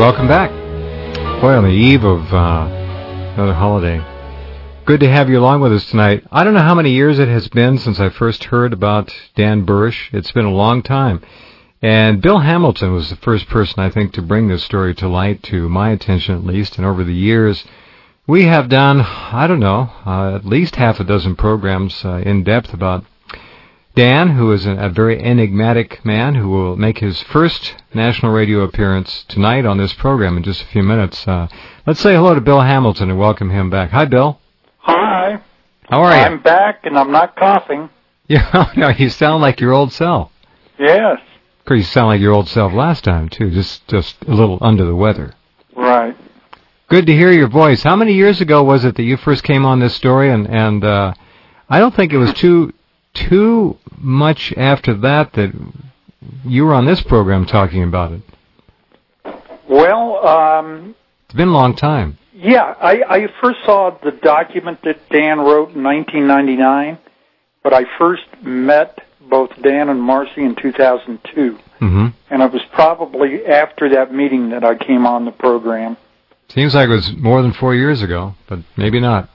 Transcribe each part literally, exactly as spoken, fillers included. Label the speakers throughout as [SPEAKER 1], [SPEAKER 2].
[SPEAKER 1] welcome back. Boy, on the eve of uh, another holiday. Good to have you along with us tonight. I don't know how many years it has been since I first heard about Dan Burisch. It's been a long time. And Bill Hamilton was the first person, I think, to bring this story to light, to my attention at least. And over the years, we have done, I don't know, uh, at least half a dozen programs uh, in depth about Dan, who is a, a very enigmatic man who will make his first national radio appearance tonight on this program in just a few minutes. Uh, let's say hello to Bill Hamilton and welcome him back. Hi, Bill.
[SPEAKER 2] Hi.
[SPEAKER 1] How are you?
[SPEAKER 2] I'm back, and I'm not coughing.
[SPEAKER 1] Yeah, no, you sound like your old self.
[SPEAKER 2] Yes.
[SPEAKER 1] Of course, you sound like your old self last time, too, just just a little under the weather.
[SPEAKER 2] Right.
[SPEAKER 1] Good to hear your voice. How many years ago was it that you first came on this story? And, and uh, I don't think it was too... too much after that that you were on this program talking about it.
[SPEAKER 2] Well, um...
[SPEAKER 1] it's been a long time.
[SPEAKER 2] Yeah, I, I first saw the document that Dan wrote in nineteen ninety-nine, but I first met both Dan and Marcy in two thousand two.
[SPEAKER 1] Mm-hmm.
[SPEAKER 2] And it was probably after that meeting that I came on the program.
[SPEAKER 1] Seems like it was more than four years ago, but maybe not.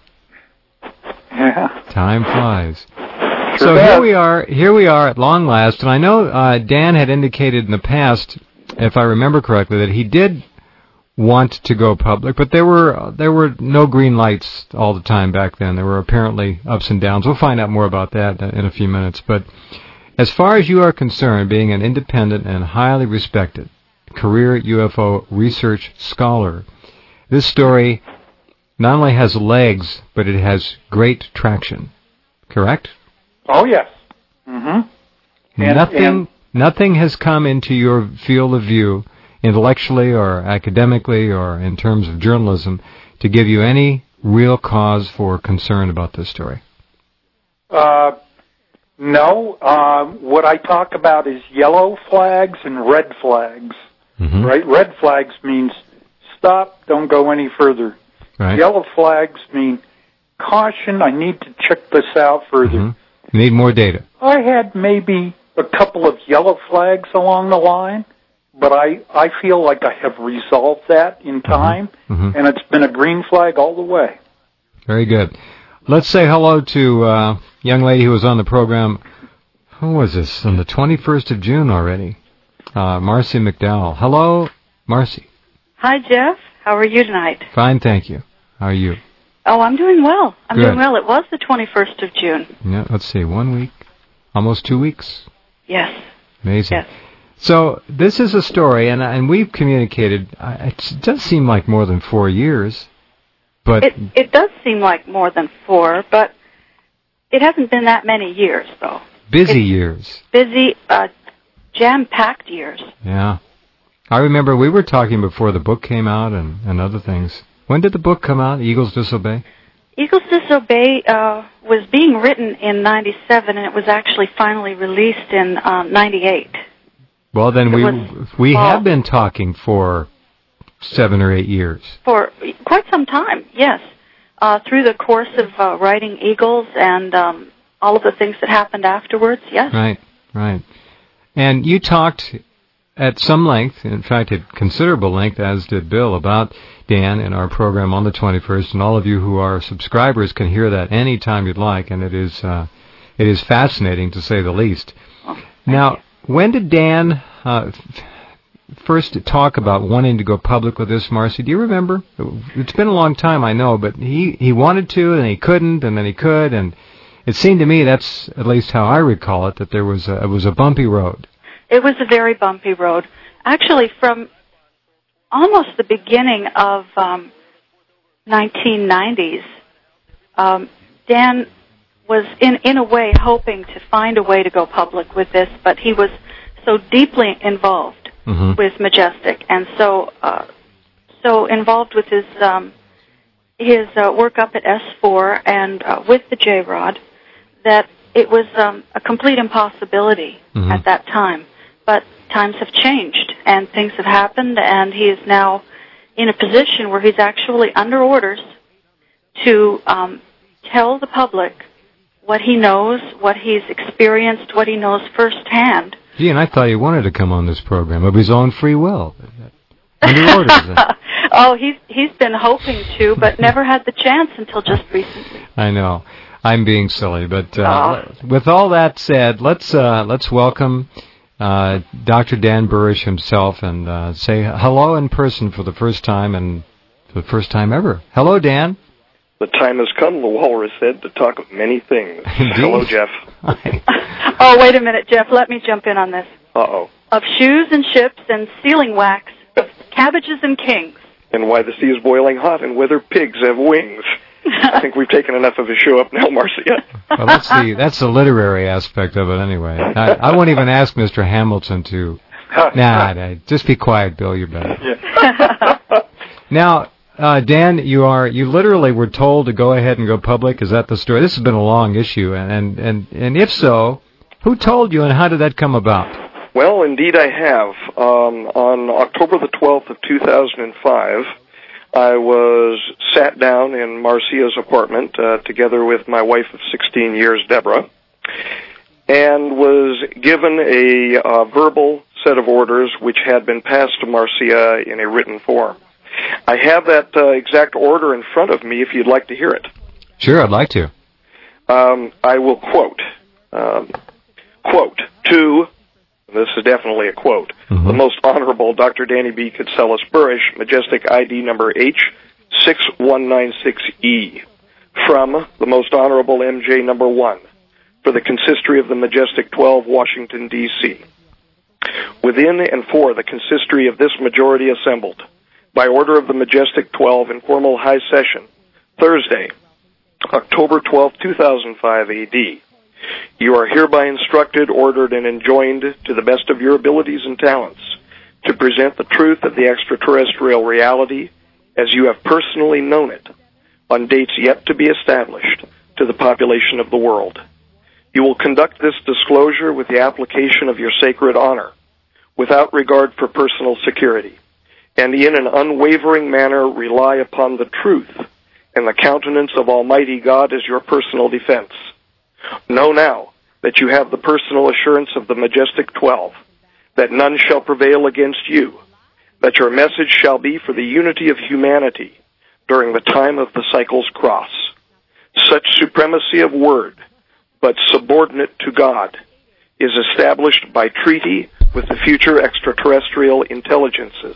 [SPEAKER 2] Yeah.
[SPEAKER 1] Time flies.
[SPEAKER 2] Sure
[SPEAKER 1] so
[SPEAKER 2] does.
[SPEAKER 1] here we are, here we are at long last, and I know uh, Dan had indicated in the past, if I remember correctly, that he did want to go public, but there were there were no green lights all the time back then. There were apparently ups and downs. We'll find out more about that in a few minutes. But as far as you are concerned, being an independent and highly respected career U F O research scholar, this story not only has legs, but it has great traction. Correct?
[SPEAKER 2] Oh, yes. Mm-hmm. And,
[SPEAKER 1] nothing,
[SPEAKER 2] and
[SPEAKER 1] nothing has come into your field of view, intellectually or academically or in terms of journalism, to give you any real cause for concern about this story.
[SPEAKER 2] Uh, no. Uh, what I talk about is yellow flags and red flags.
[SPEAKER 1] Mm-hmm.
[SPEAKER 2] Right? Red flags means stop, don't go any further.
[SPEAKER 1] Right.
[SPEAKER 2] Yellow flags mean caution, I need to check this out further.
[SPEAKER 1] Mm-hmm. Need more data.
[SPEAKER 2] I had maybe a couple of yellow flags along the line, but I, I feel like I have resolved that in time,
[SPEAKER 1] mm-hmm.
[SPEAKER 2] and it's been a green flag all the way.
[SPEAKER 1] Very good. Let's say hello to a uh, young lady who was on the program, who was this, on the twenty-first of June already, uh, Marcy McDowell. Hello, Marcy.
[SPEAKER 3] Hi, Jeff. How are you tonight?
[SPEAKER 1] Fine, thank you. How are you?
[SPEAKER 3] Oh, I'm doing well. I'm
[SPEAKER 1] Good.
[SPEAKER 3] doing well. It was the twenty-first of June.
[SPEAKER 1] Yeah, let's see, one week, almost two weeks.
[SPEAKER 3] Yes.
[SPEAKER 1] Amazing.
[SPEAKER 3] Yes.
[SPEAKER 1] So this is a story, and and we've communicated. Uh, it does seem like more than four years, but
[SPEAKER 3] It it does seem like more than four, but it hasn't been that many years, though.
[SPEAKER 1] busy
[SPEAKER 3] It's
[SPEAKER 1] years.
[SPEAKER 3] Busy, uh, jam-packed years.
[SPEAKER 1] Yeah, I remember we were talking before the book came out and, and other things. When did the book come out? Eagles Disobey.
[SPEAKER 3] Eagles Disobey uh, was being written in ninety-seven, and it was actually finally released in um, ninety-eight.
[SPEAKER 1] Well, then
[SPEAKER 3] It
[SPEAKER 1] we
[SPEAKER 3] was
[SPEAKER 1] we
[SPEAKER 3] fall.
[SPEAKER 1] have been talking for seven or eight years.
[SPEAKER 3] For quite some time, yes. Uh, through the course of uh, writing Eagles and um, all of the things that happened afterwards, yes.
[SPEAKER 1] Right, right. And you talked at some length, in fact at considerable length, as did Bill, about Dan in our program on the twenty-first, and all of you who are subscribers can hear that any time you'd like, and it is uh, it is fascinating to say the least.
[SPEAKER 3] Oh, thank
[SPEAKER 1] now,
[SPEAKER 3] you.
[SPEAKER 1] when did Dan uh, f- first talk about wanting to go public with this, Marcy? Do you remember? It's been a long time, I know, but he, he wanted to, and he couldn't, and then he could, and it seemed to me, that's at least how I recall it, that there was a, it was a bumpy road.
[SPEAKER 3] It was a very bumpy road. Actually, from almost the beginning of um, nineteen nineties, um, Dan was, in, in a way, hoping to find a way to go public with this, but he was so deeply involved
[SPEAKER 1] Mm-hmm.
[SPEAKER 3] with Majestic, and so uh, so involved with his um, his uh, work up at S four and uh, with the J-Rod, that it was um, a complete impossibility
[SPEAKER 1] mm-hmm.
[SPEAKER 3] at that time. But times have changed, and things have happened, and he is now in a position where he's actually under orders to um, tell the public what he knows, what he's experienced, what he knows firsthand.
[SPEAKER 1] Gee, and I thought he wanted to come on this program of his own free will. No, under orders.
[SPEAKER 3] Oh, he's he's been hoping to, but never had the chance until just recently.
[SPEAKER 1] I know. I'm being silly, but uh, oh. with all that said, let's uh, let's welcome uh, Doctor Dan Burisch himself and uh, say hello in person for the first time and for the first time ever. Hello, Dan.
[SPEAKER 4] The time has come, the walrus said, to talk of many things.
[SPEAKER 1] Indeed.
[SPEAKER 4] Hello, Jeff.
[SPEAKER 3] Oh, wait a minute, Jeff. Let me jump in on this.
[SPEAKER 4] Uh-oh.
[SPEAKER 3] Of shoes and ships and sealing wax, of cabbages and kings.
[SPEAKER 4] And why the sea is boiling hot and whether pigs have wings. I think we've taken enough of a show up now, Marcia.
[SPEAKER 1] Well, that's the that's the literary aspect of it, anyway. I, I won't even ask Mister Hamilton to. Nah, nah, just be quiet, Bill. You're better. Yeah. Now, uh, Dan, you are you literally were told to go ahead and go public. Is that the story? This has been a long issue, and and and, and if so, who told you, and how did that come about?
[SPEAKER 4] Well, indeed, I have. Um, on October the twelfth of two thousand five. I was sat down in Marcia's apartment uh, together with my wife of sixteen years, Deborah, and was given a uh, verbal set of orders which had been passed to Marcia in a written form. I have that uh, exact order in front of me if you'd like to hear it.
[SPEAKER 1] Sure, I'd like to.
[SPEAKER 4] Um, I will quote, um, quote, to... This is definitely a quote. Mm-hmm. The Most Honorable Doctor Danny B. Katselas Burisch, Majestic I D number H six one nine six E, from the Most Honorable M J number one, for the consistory of the Majestic twelve, Washington, D C Within and for the consistory of this majority assembled, by order of the Majestic twelve in formal high session, Thursday, October twelfth, two thousand five A D You are hereby instructed, ordered, and enjoined to the best of your abilities and talents to present the truth of the extraterrestrial reality as you have personally known it on dates yet to be established to the population of the world. You will conduct this disclosure with the application of your sacred honor, without regard for personal security, and in an unwavering manner rely upon the truth and the countenance of Almighty God as your personal defense. Know now that you have the personal assurance of the Majestic Twelve, that none shall prevail against you, that your message shall be for the unity of humanity during the time of the cycle's cross. Such supremacy of word, but subordinate to God, is established by treaty with the future extraterrestrial intelligences.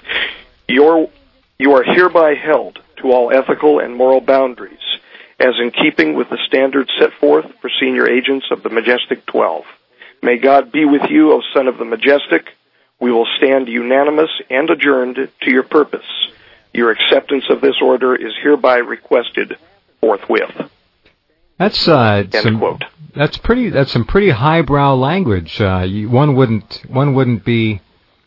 [SPEAKER 4] Your, you are hereby held to all ethical and moral boundaries, as in keeping with the standards set forth for senior agents of the Majestic Twelve. May God be with you, O Son of the Majestic. We will stand unanimous and adjourned to your purpose. Your acceptance of this order is hereby requested forthwith.
[SPEAKER 1] That's uh,
[SPEAKER 4] End
[SPEAKER 1] some,
[SPEAKER 4] quote.
[SPEAKER 1] That's pretty. That's some pretty highbrow language. Uh, you, one wouldn't. One wouldn't be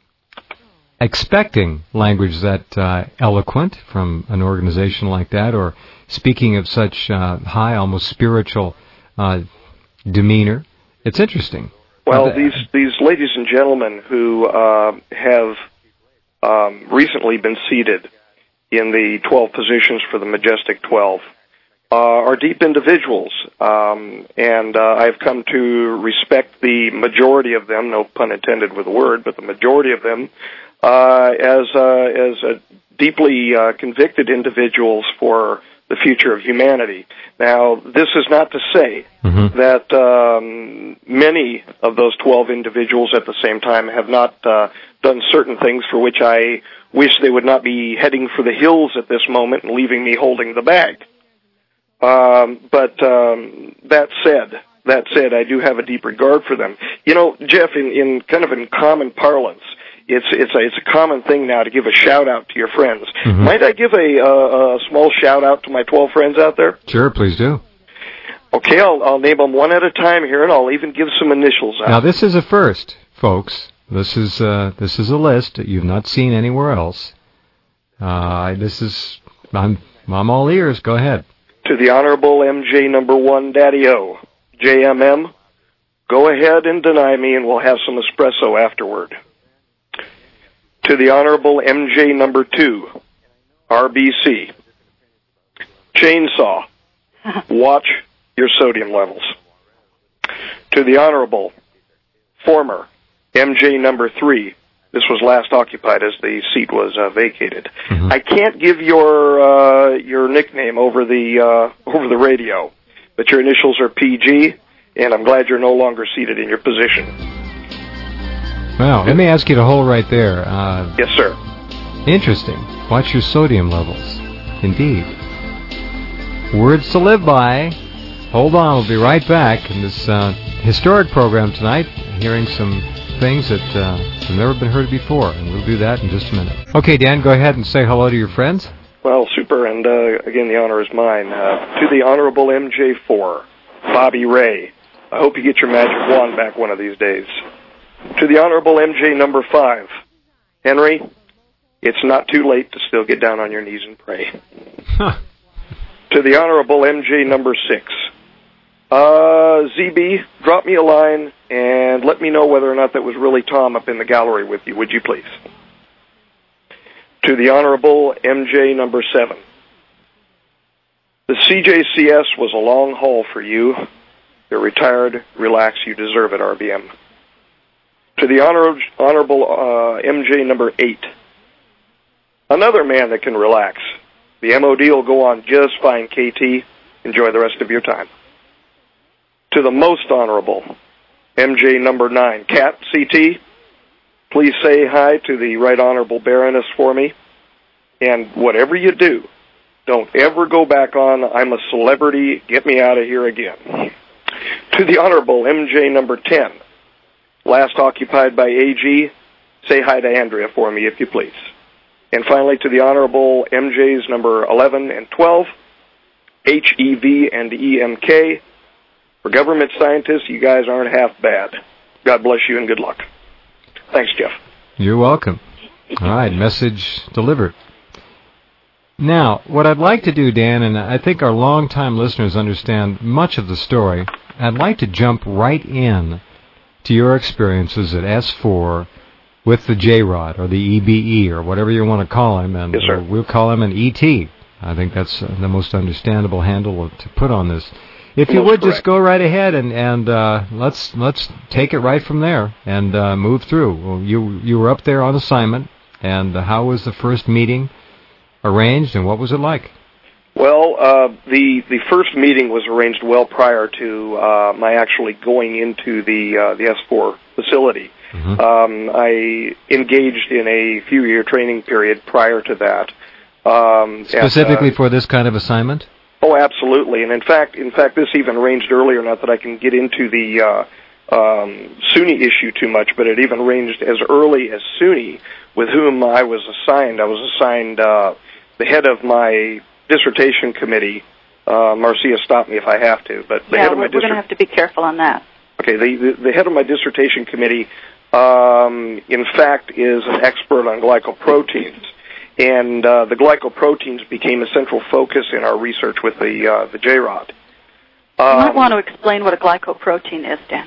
[SPEAKER 1] expecting language that uh, eloquent from an organization like that, or speaking of such uh, high, almost spiritual uh, demeanor. It's interesting.
[SPEAKER 4] Well, uh, these these ladies and gentlemen who uh, have um, recently been seated in the twelve positions for the Majestic twelve uh, are deep individuals, um, and uh, I've come to respect the majority of them, no pun intended with the word, but the majority of them, uh, as uh, as uh, deeply uh, convicted individuals for the future of humanity. Now, this is not to say mm-hmm. that um, many of those twelve individuals at the same time have not uh, done certain things for which I wish they would not be heading for the hills at this moment and leaving me holding the bag. Um, but um, that said, that said, I do have a deep regard for them. You know, Jeff, in, in kind of in common parlance, It's it's a it's a common thing now to give a shout out to your friends. Mm-hmm. Might I give a, uh, a small shout out to my twelve friends out there?
[SPEAKER 1] Sure, please do.
[SPEAKER 4] Okay, I'll I'll name them one at a time here, and I'll even give some initials out.
[SPEAKER 1] Now, this is a first, folks. This is uh, this is a list that you've not seen anywhere else. Uh, this is I'm I'm all ears. Go ahead.
[SPEAKER 4] To the Honorable M J Number One, Daddy O, J M M, go ahead and deny me, and we'll have some espresso afterward. To the Honorable M J Number Two, R B C, Chainsaw, watch your sodium levels. To the Honorable former M J Number Three, This was last occupied as the seat was uh, vacated.
[SPEAKER 1] Mm-hmm.
[SPEAKER 4] I can't give your uh, your nickname over the uh, over the radio, but your initials are P G, and I'm glad you're no longer seated in your position.
[SPEAKER 1] Well, let me ask you to hold right there. Uh,
[SPEAKER 4] Yes, sir.
[SPEAKER 1] Interesting. Watch your sodium levels. Indeed. Words to live by. Hold on, we'll be right back in this uh, historic program tonight, hearing some things that uh, have never been heard before, and we'll do that in just a minute. Okay, Dan, go ahead and say hello to your friends.
[SPEAKER 4] Well, super, and uh, again, the honor is mine. Uh, to the Honorable M J four, Bobby Ray, I hope you get your magic wand back one of these days. To the Honorable M J number five, Henry, it's not too late to still get down on your knees and pray.
[SPEAKER 1] Huh.
[SPEAKER 4] To the Honorable M J number six, uh, Z B, drop me a line and let me know whether or not that was really Tom up in the gallery with you, would you please? To the Honorable M J number seven, the C J C S was a long haul for you. You're retired. Relax. You deserve it, R B M. To the honor, Honorable uh, M J number eight, another man that can relax. The M O D will go on just fine, K T. Enjoy the rest of your time. To the Most Honorable M J number nine, Cat C T, please say hi to the Right Honorable Baroness for me. And whatever you do, don't ever go back on, I'm a celebrity, get me out of here again. To the Honorable M J number ten, last occupied by A G, say hi to Andrea for me, if you please. And finally, to the Honorable M Js number eleven and twelve, H E V and E M K, for government scientists, you guys aren't half bad. God bless you and good luck. Thanks, Jeff.
[SPEAKER 1] You're welcome. All right, message delivered. Now, what I'd like to do, Dan, and I think our longtime listeners understand much of the story, I'd like to jump right in to your experiences at S four with the J-Rod, or the E B E, or whatever you want to call him, and
[SPEAKER 4] yes, sir.
[SPEAKER 1] we'll call him an E T. I think that's uh, the most understandable handle to put on this. If you would,
[SPEAKER 4] correct.
[SPEAKER 1] just go right ahead and, and uh, let's let's take it right from there and uh, move through. Well, you you were up there on assignment, and uh, how was the first meeting arranged, and what was it like?
[SPEAKER 4] Well, uh, the the first meeting was arranged well prior to uh, my actually going into the uh, the S four facility. Mm-hmm. Um, I engaged in a few-year training period prior to that. Um,
[SPEAKER 1] Specifically
[SPEAKER 4] at, uh,
[SPEAKER 1] for this kind of assignment?
[SPEAKER 4] Oh, absolutely. And in fact, in fact, this even ranged earlier. Not that I can get into the uh, um, SUNY issue too much, but it even ranged as early as SUNY, with whom I was assigned. I was assigned uh, the head of my dissertation committee. Uh, Marcia, stop me if I have to. But the
[SPEAKER 3] yeah,
[SPEAKER 4] head of my
[SPEAKER 3] we're, we're going to have to be careful on that.
[SPEAKER 4] Okay, the, the, the head of my dissertation committee, um, in fact, is an expert on glycoproteins. And uh, the glycoproteins became a central focus in our research with the uh, the J-Rod. Um,
[SPEAKER 3] you might want to explain what a glycoprotein is, Dan.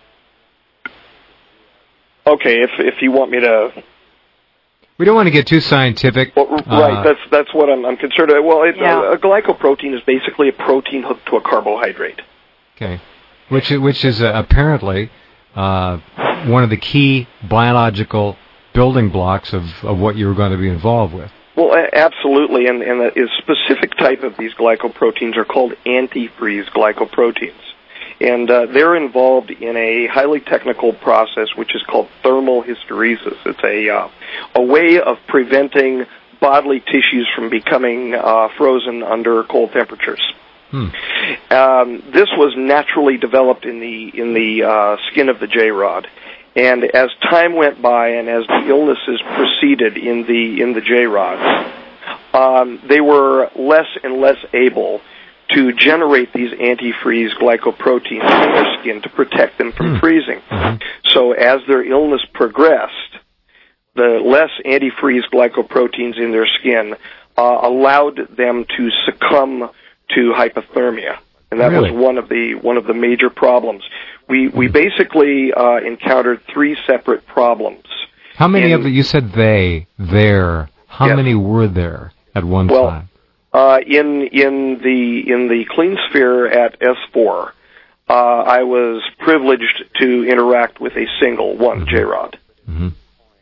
[SPEAKER 4] Okay, if if you want me to.
[SPEAKER 1] We don't want to get too scientific.
[SPEAKER 4] Well, right, uh, that's that's what I'm, I'm concerned about. Well, it,
[SPEAKER 3] yeah.
[SPEAKER 4] a, a glycoprotein is basically a protein hooked to a carbohydrate.
[SPEAKER 1] Okay, which which is uh, apparently uh, one of the key biological building blocks of, of what you're going to be involved with.
[SPEAKER 4] Well, absolutely, and, and a specific type of these glycoproteins are called antifreeze glycoproteins. And uh, they're involved in a highly technical process which is called thermal hysteresis. It's a, uh, a way of preventing bodily tissues from becoming uh, frozen under cold temperatures. Hmm. Um, this was naturally developed in the, in the uh, skin of the J-Rod. And as time went by and as the illnesses proceeded in the in the J-Rods, um, they were less and less able to generate these antifreeze glycoproteins in their skin to protect them from mm. freezing. Mm-hmm. So as their illness progressed, the less antifreeze glycoproteins in their skin uh, allowed them to succumb to hypothermia. And that
[SPEAKER 1] really?
[SPEAKER 4] was one of the one of the major problems. We we basically uh, encountered three separate problems.
[SPEAKER 1] How many
[SPEAKER 4] in,
[SPEAKER 1] of the, you said they, there, how
[SPEAKER 4] yes.
[SPEAKER 1] many were there at one
[SPEAKER 4] well,
[SPEAKER 1] time?
[SPEAKER 4] Uh, in in the in the clean sphere at S four, uh, I was privileged to interact with a single one mm-hmm. J-Rod. Mm-hmm.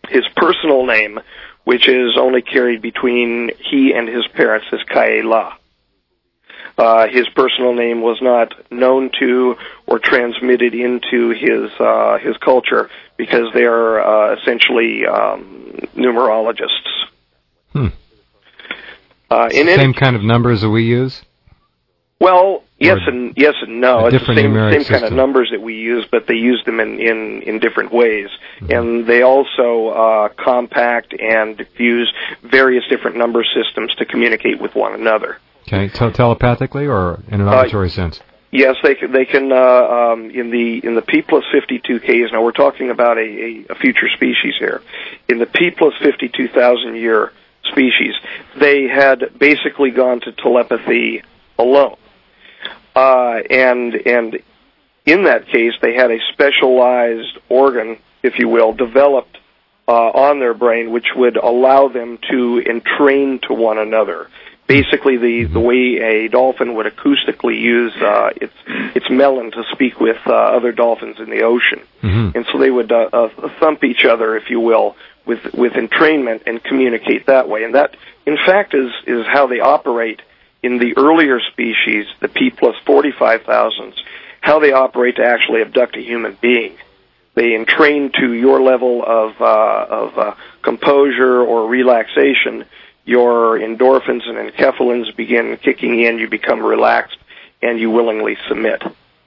[SPEAKER 4] His personal name, which is only carried between he and his parents, is Kaela. Uh, his personal name was not known to or transmitted into his uh, his culture because they are uh, essentially um, numerologists.
[SPEAKER 1] Hmm.
[SPEAKER 4] Uh, in
[SPEAKER 1] same
[SPEAKER 4] any,
[SPEAKER 1] kind of numbers that we use?
[SPEAKER 4] Well, yes and yes and no. It's the same same
[SPEAKER 1] system.
[SPEAKER 4] kind of numbers that we use, but they use them in in, in different ways,
[SPEAKER 1] mm-hmm.
[SPEAKER 4] and they also uh, compact and diffuse various different number systems to communicate with one another.
[SPEAKER 1] Okay, Te- telepathically or in an auditory uh, sense?
[SPEAKER 4] Yes, they can. They can uh, um, in the in the P plus fifty-two Ks. Now we're talking about a, a, a future species here. In the P plus fifty-two thousand year species, they had basically gone to telepathy alone, uh, and and in that case, they had a specialized organ, if you will, developed uh, on their brain, which would allow them to entrain to one another. Basically, the, the way a dolphin would acoustically use uh, its its melon to speak with uh, other dolphins in the ocean,
[SPEAKER 1] mm-hmm.
[SPEAKER 4] and so they would uh, uh, thump each other, if you will, with with entrainment and communicate that way. And that, in fact, is is how they operate in the earlier species, the P plus forty-five thousands. How they operate to actually abduct a human being. They entrain to your level of uh, of uh, composure or relaxation. Your endorphins and enkephalins begin kicking in, you become relaxed, and you willingly submit.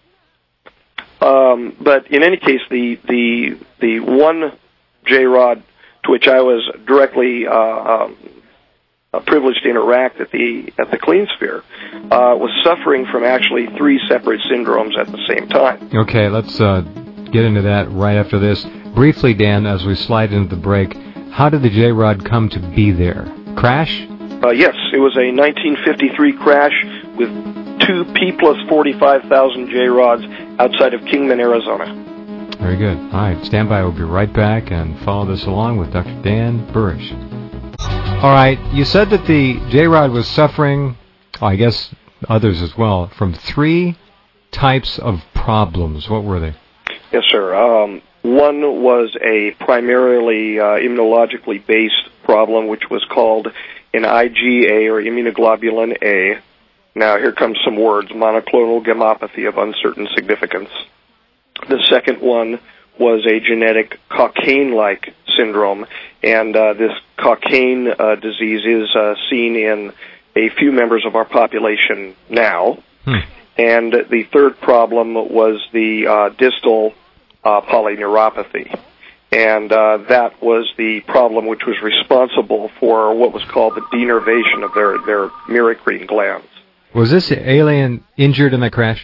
[SPEAKER 4] Um, but in any case, the the the one J-Rod to which I was directly uh, um, uh, privileged to interact at the at the Clean Sphere uh, was suffering from actually three separate syndromes at the same time.
[SPEAKER 1] Okay, let's uh, get into that right after this. Briefly, Dan, as we slide into the break, how did the J-Rod come to be there? Crash?
[SPEAKER 4] Uh, yes, it was a nineteen fifty-three crash with two P plus forty-five thousand J-Rods outside of Kingman, Arizona.
[SPEAKER 1] Very good. All right, stand by. We'll be right back and follow this along with Doctor Dan Burisch. All right, you said that the J-Rod was suffering, oh, I guess others as well, from three types of problems. What were they?
[SPEAKER 4] Yes, sir. Um, one was a primarily uh, immunologically based problem, which was called an I G A, or immunoglobulin A. Now, here comes some words: monoclonal gammopathy of uncertain significance. The second one was a genetic Cockayne-like syndrome, and uh, this Cockayne uh, disease is uh, seen in a few members of our population now.
[SPEAKER 1] Hmm.
[SPEAKER 4] And the third problem was the uh, distal uh, polyneuropathy. And uh, that was the problem which was responsible for what was called the denervation of their, their myricrine glands.
[SPEAKER 1] Was this alien injured in that crash?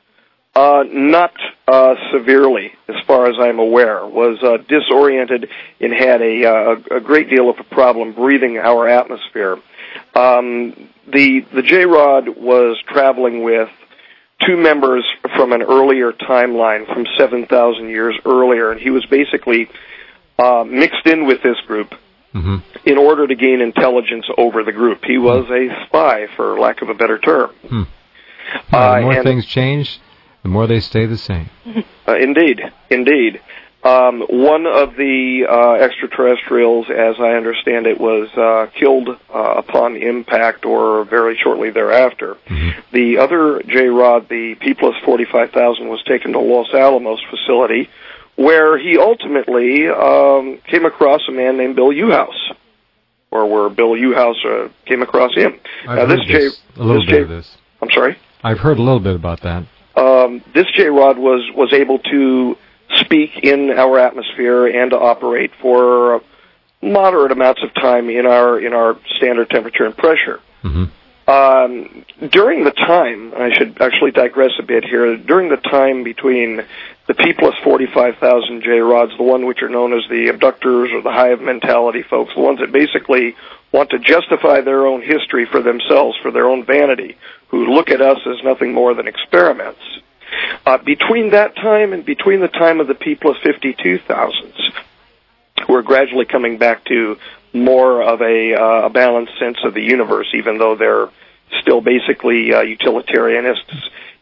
[SPEAKER 4] Uh, not uh, severely, as far as I'm aware. Was uh, disoriented and had a, uh, a great deal of a problem breathing our atmosphere. Um, the the J-Rod was traveling with two members from an earlier timeline, from seven thousand years earlier, and he was basically uh, mixed in with this group
[SPEAKER 1] mm-hmm.
[SPEAKER 4] in order to gain intelligence over the group. He was a spy, for lack of a better term.
[SPEAKER 1] Hmm. Well,
[SPEAKER 4] uh,
[SPEAKER 1] the more
[SPEAKER 4] and,
[SPEAKER 1] things change, the more they stay the same.
[SPEAKER 4] Uh, indeed, indeed. Um, one of the uh, extraterrestrials, as I understand it, was uh, killed uh, upon impact or very shortly thereafter.
[SPEAKER 1] Mm-hmm.
[SPEAKER 4] The other J-Rod, the P plus forty-five thousand, was taken to Los Alamos facility, where he ultimately um, came across a man named Bill Uhouse, or where Bill Uhouse uh, came across him.
[SPEAKER 1] I've
[SPEAKER 4] now,
[SPEAKER 1] heard
[SPEAKER 4] this
[SPEAKER 1] this,
[SPEAKER 4] J,
[SPEAKER 1] a little
[SPEAKER 4] this
[SPEAKER 1] bit
[SPEAKER 4] J,
[SPEAKER 1] of this.
[SPEAKER 4] I'm sorry?
[SPEAKER 1] I've heard a little bit about that.
[SPEAKER 4] Um, this J-Rod was, was able to speak in our atmosphere and to operate for moderate amounts of time in our in our standard temperature and pressure.
[SPEAKER 1] Mm-hmm.
[SPEAKER 4] Um, during the time, I should actually digress a bit here, during the time between the P plus forty-five thousand J-Rods, the one which are known as the abductors or the hive mentality folks, the ones that basically want to justify their own history for themselves, for their own vanity, who look at us as nothing more than experiments. Uh, between that time and between the time of the P plus fifty-two thousands, we're gradually coming back to more of a, uh, a balanced sense of the universe, even though they're still basically uh, utilitarianists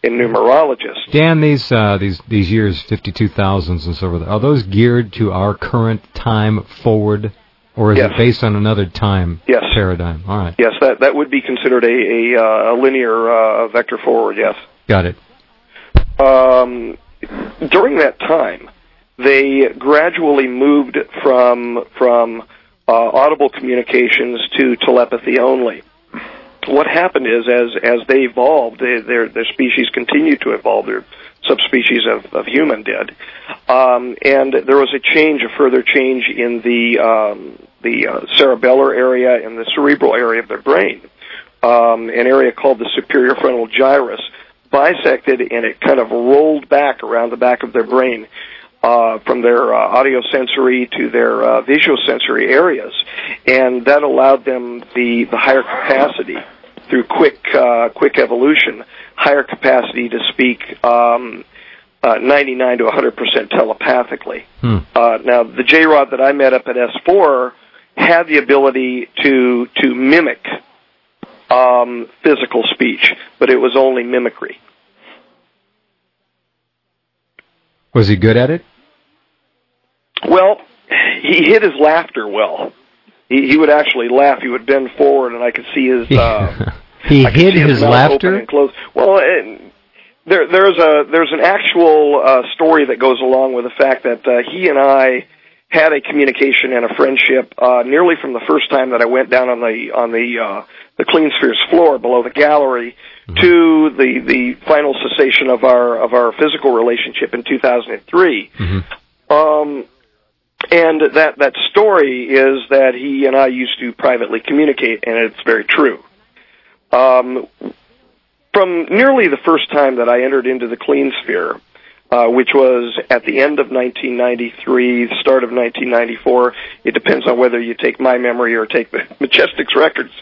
[SPEAKER 4] and numerologists.
[SPEAKER 1] Dan, these uh, these these years, fifty-two thousands and so forth, are those geared to our current time forward, or is
[SPEAKER 4] yes.
[SPEAKER 1] it based on another time
[SPEAKER 4] yes.
[SPEAKER 1] paradigm? All right.
[SPEAKER 4] Yes, that that would be considered a, a, uh, a linear uh, vector forward, yes.
[SPEAKER 1] Got it.
[SPEAKER 4] Um, during that time, they gradually moved from from uh, audible communications to telepathy only. What happened is, as as they evolved, they, their their species continued to evolve. Their subspecies of, of human did, um, and there was a change, a further change in the um, the uh, cerebellar area and the cerebral area of their brain, um, an area called the superior frontal gyrus, bisected, and it kind of rolled back around the back of their brain. Uh, from their uh, audiosensory to their uh, visuosensory areas, and that allowed them the, the higher capacity through quick uh, quick evolution, higher capacity to speak um, uh, ninety-nine to one hundred percent telepathically.
[SPEAKER 1] Hmm.
[SPEAKER 4] Uh, now, the J-Rod that I met up at S four had the ability to to mimic um, physical speech, but it was only mimicry.
[SPEAKER 1] Was he good at it?
[SPEAKER 4] Well, he hid his laughter well. He, he would actually laugh. He would bend forward, and I could see his. Uh,
[SPEAKER 1] he
[SPEAKER 4] I could
[SPEAKER 1] hid
[SPEAKER 4] see his,
[SPEAKER 1] his
[SPEAKER 4] mouth
[SPEAKER 1] laughter.
[SPEAKER 4] Open and close. Well, and there, there's a there's an actual uh, story that goes along with the fact that uh, he and I had a communication and a friendship uh, nearly from the first time that I went down on the on the uh, the Clean Spheres floor below the gallery mm-hmm. to the the final cessation of our of our physical relationship in two thousand three. Mm-hmm. Um. And that, that story is that he and I used to privately communicate, and it's very true. Um, from nearly the first time that I entered into the Clean Sphere, uh, which was at the end of nineteen ninety-three, the start of nineteen ninety-four, it depends on whether you take my memory or take the Majestic's records.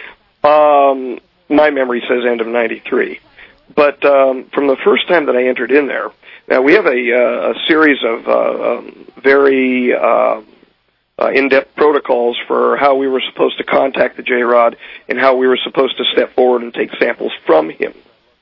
[SPEAKER 4] Um, my memory says end of ninety-three. But um, from the first time that I entered in there, now we have a, uh, a series of uh, um, very uh, uh, in-depth protocols for how we were supposed to contact the J-Rod and how we were supposed to step forward and take samples from him.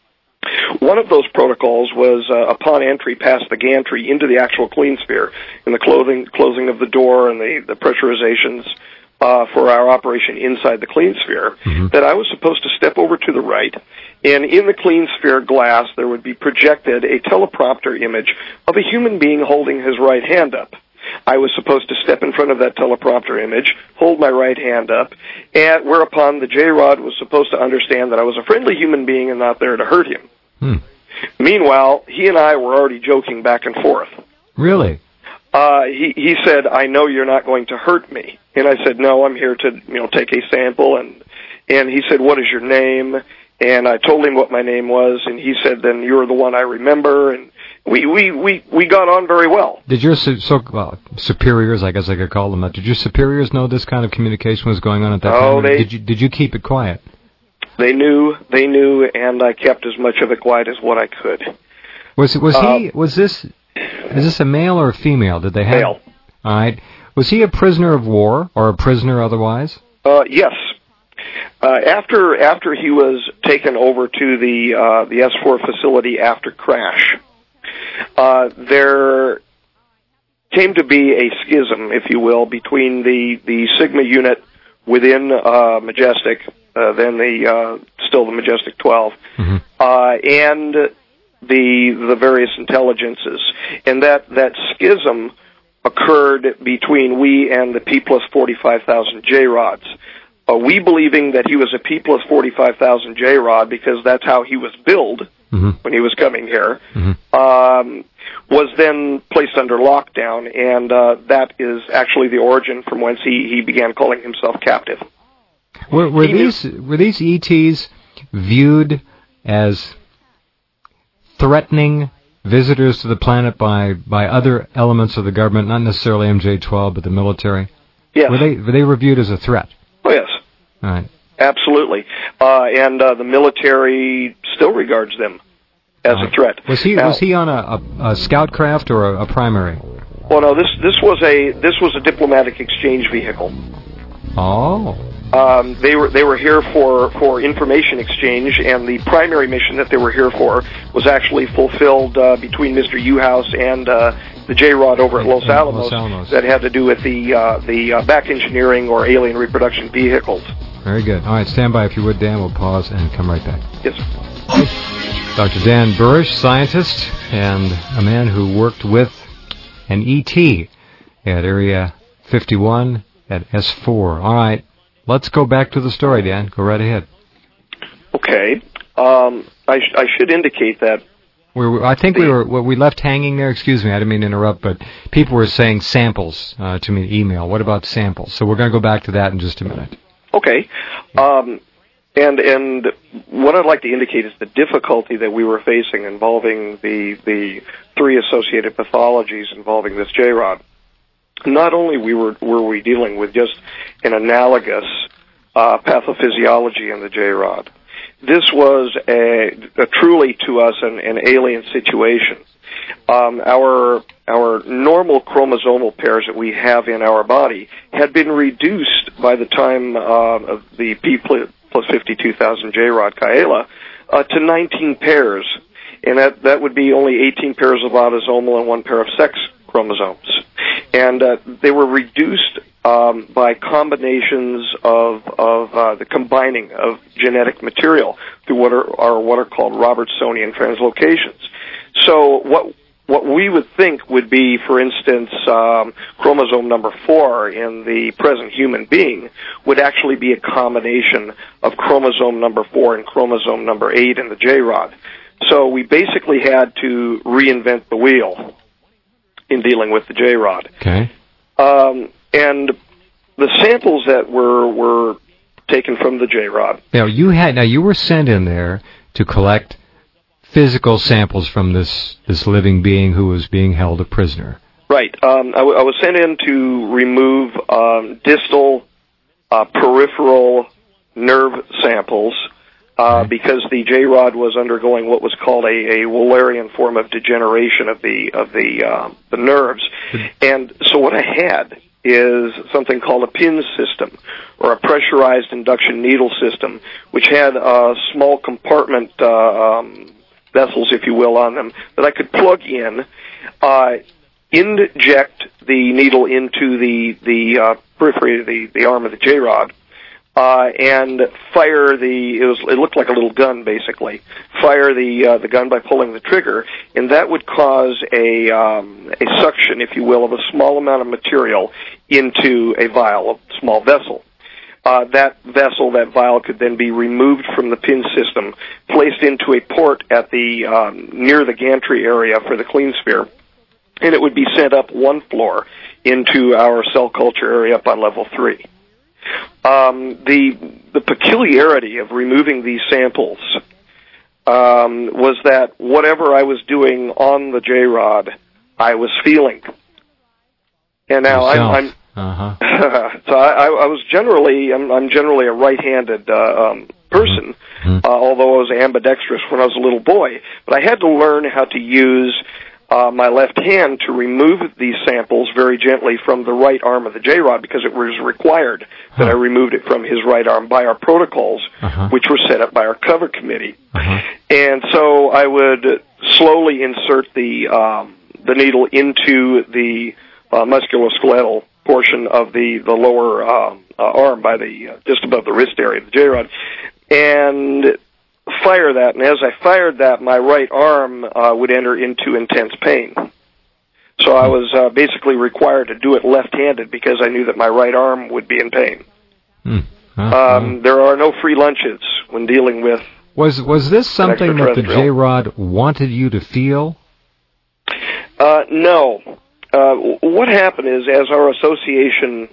[SPEAKER 4] One of those protocols was uh, upon entry past the gantry into the actual Clean Sphere, and the clothing, closing of the door and the, the pressurizations uh, for our operation inside the Clean Sphere, mm-hmm. that I was supposed to step over to the right, and in the Clean Sphere glass there would be projected a teleprompter image of a human being holding his right hand up. I was supposed to step in front of that teleprompter image, hold my right hand up, and whereupon the J-Rod was supposed to understand that I was a friendly human being and not there to hurt him.
[SPEAKER 1] Hmm.
[SPEAKER 4] Meanwhile, he and I were already joking back and forth.
[SPEAKER 1] Really?
[SPEAKER 4] Uh, he, he said, "I know you're not going to hurt me." And I said, "No, I'm here to, you know, take a sample." And, and he said, "What is your name?" And I told him what my name was, and he said, "Then you're the one I remember." And we, we, we, we got on very well.
[SPEAKER 1] Did your su- so, well, superiors, I guess I could call them that, did your superiors know this kind of communication was going on at that
[SPEAKER 4] oh,
[SPEAKER 1] time?
[SPEAKER 4] They,
[SPEAKER 1] did you, did you keep it quiet?
[SPEAKER 4] They knew, they knew, and I kept as much of it quiet as what I could.
[SPEAKER 1] Was was
[SPEAKER 4] uh,
[SPEAKER 1] he, was this, is this a male or a female? Did they have?
[SPEAKER 4] Male.
[SPEAKER 1] All right. Was he a prisoner of war or a prisoner otherwise?
[SPEAKER 4] Uh, yes. Uh, after after he was taken over to the uh, the S four facility after crash, uh, there came to be a schism, if you will, between the, the Sigma unit within uh, Majestic, uh, then the uh, still the Majestic twelve, mm-hmm. uh, and the the various intelligences, and that that schism occurred between we and the P plus forty-five thousand J-Rods. Uh, we believing that he was a P plus forty-five thousand J-Rod because that's how he was billed mm-hmm. when he was coming here, mm-hmm. um, was then placed under lockdown, and uh, that is actually the origin from whence he, he began calling himself captive.
[SPEAKER 1] Were, were these knew- were these E Ts viewed as threatening visitors to the planet by, by other elements of the government, not necessarily M J twelve, but the military?
[SPEAKER 4] Yes.
[SPEAKER 1] Were they were they reviewed as a threat?
[SPEAKER 4] Oh, yes.
[SPEAKER 1] All right.
[SPEAKER 4] Absolutely. Uh, and uh, the military still regards them as right. a threat.
[SPEAKER 1] Was he now, was he on a, a, a scout craft or a, a primary?
[SPEAKER 4] Well, no. This this was a this was a diplomatic exchange vehicle.
[SPEAKER 1] Oh.
[SPEAKER 4] Um, they were they were here for, for information exchange, and the primary mission that they were here for was actually fulfilled uh, between Mister Uhouse and uh, the J-Rod over at Los Alamos,
[SPEAKER 1] Los Alamos
[SPEAKER 4] that had to do with the uh, the uh, back engineering or alien reproduction vehicles.
[SPEAKER 1] Very good. All right, stand by if you would, Dan. We'll pause and come right back.
[SPEAKER 4] Yes.
[SPEAKER 1] Doctor Dan Burisch, scientist and a man who worked with an E T at Area fifty-one at S four. All right. Let's go back to the story, Dan. Go right ahead.
[SPEAKER 4] Okay. Um, I, sh- I should indicate that.
[SPEAKER 1] We were, I think we were well, we left hanging there. Excuse me, I didn't mean to interrupt, but people were saying samples uh, to me in email. What about samples? So we're going to go back to that in just a minute.
[SPEAKER 4] Okay. Um, and and what I'd like to indicate is the difficulty that we were facing involving the the three associated pathologies involving this J-Rod. Not only we were were we dealing with just an analogous uh, pathophysiology in the J-Rod, this was a, a truly to us an, an alien situation. Um, our our normal chromosomal pairs that we have in our body had been reduced by the time uh, of the P plus fifty-two thousand J-Rod Kaela uh, to nineteen pairs, and that that would be only eighteen pairs of autosomal and one pair of sex chromosomes. And uh, they were reduced um, by combinations of, of uh, the combining of genetic material through what are, are what are called Robertsonian translocations. So what what we would think would be, for instance, um, chromosome number four in the present human being would actually be a combination of chromosome number four and chromosome number eight in the J-Rod. So we basically had to reinvent the wheel in dealing with the J-Rod.
[SPEAKER 1] Okay.
[SPEAKER 4] Um, and the samples that were were taken from the J-Rod.
[SPEAKER 1] Now you had now you were sent in there to collect physical samples from this this living being who was being held a prisoner.
[SPEAKER 4] Right. Um, I, w- I was sent in to remove um, distal, uh, peripheral nerve samples. Uh, because the J-Rod was undergoing what was called a, a Wallerian form of degeneration of the of the uh, the nerves, and so what I had is something called a PIN system, or a pressurized induction needle system, which had uh, small compartment uh, um, vessels, if you will, on them that I could plug in, uh, inject the needle into the the uh, periphery of the the arm of the J-Rod. Uh, and fire the, it was, it looked like a little gun basically, fire the, uh, the gun by pulling the trigger, and that would cause a, um, a suction, if you will, of a small amount of material into a vial, a small vessel. Uh, that vessel, that vial could then be removed from the PIN system, placed into a port at the, um, near the gantry area for the clean sphere, and it would be sent up one floor into our cell culture area up on level three. Um, the the peculiarity of removing these samples um, was that whatever I was doing on the J-Rod, I was feeling. And now
[SPEAKER 1] Yourself.
[SPEAKER 4] I'm, I'm
[SPEAKER 1] uh-huh.
[SPEAKER 4] so I, I was generally I'm, I'm generally a right-handed uh, um, person, mm-hmm. uh, although I was ambidextrous when I was a little boy. But I had to learn how to use Uh, my left hand to remove these samples very gently from the right arm of the J-Rod, because it was required that huh. I removed it from his right arm by our protocols, uh-huh. which were set up by our cover committee. Uh-huh. And so I would slowly insert the um, the needle into the uh, musculoskeletal portion of the the lower uh, uh, arm, by the uh, just above the wrist area of the J-Rod, and fire that, and as I fired that, my right arm uh, would enter into intense pain. So I was uh, basically required to do it left-handed because I knew that my right arm would be in pain.
[SPEAKER 1] Mm. Uh,
[SPEAKER 4] um,
[SPEAKER 1] uh.
[SPEAKER 4] There are no free lunches when dealing with...
[SPEAKER 1] Was was this something that the J-Rod wanted you to feel?
[SPEAKER 4] Uh, no. Uh, what happened is, as our association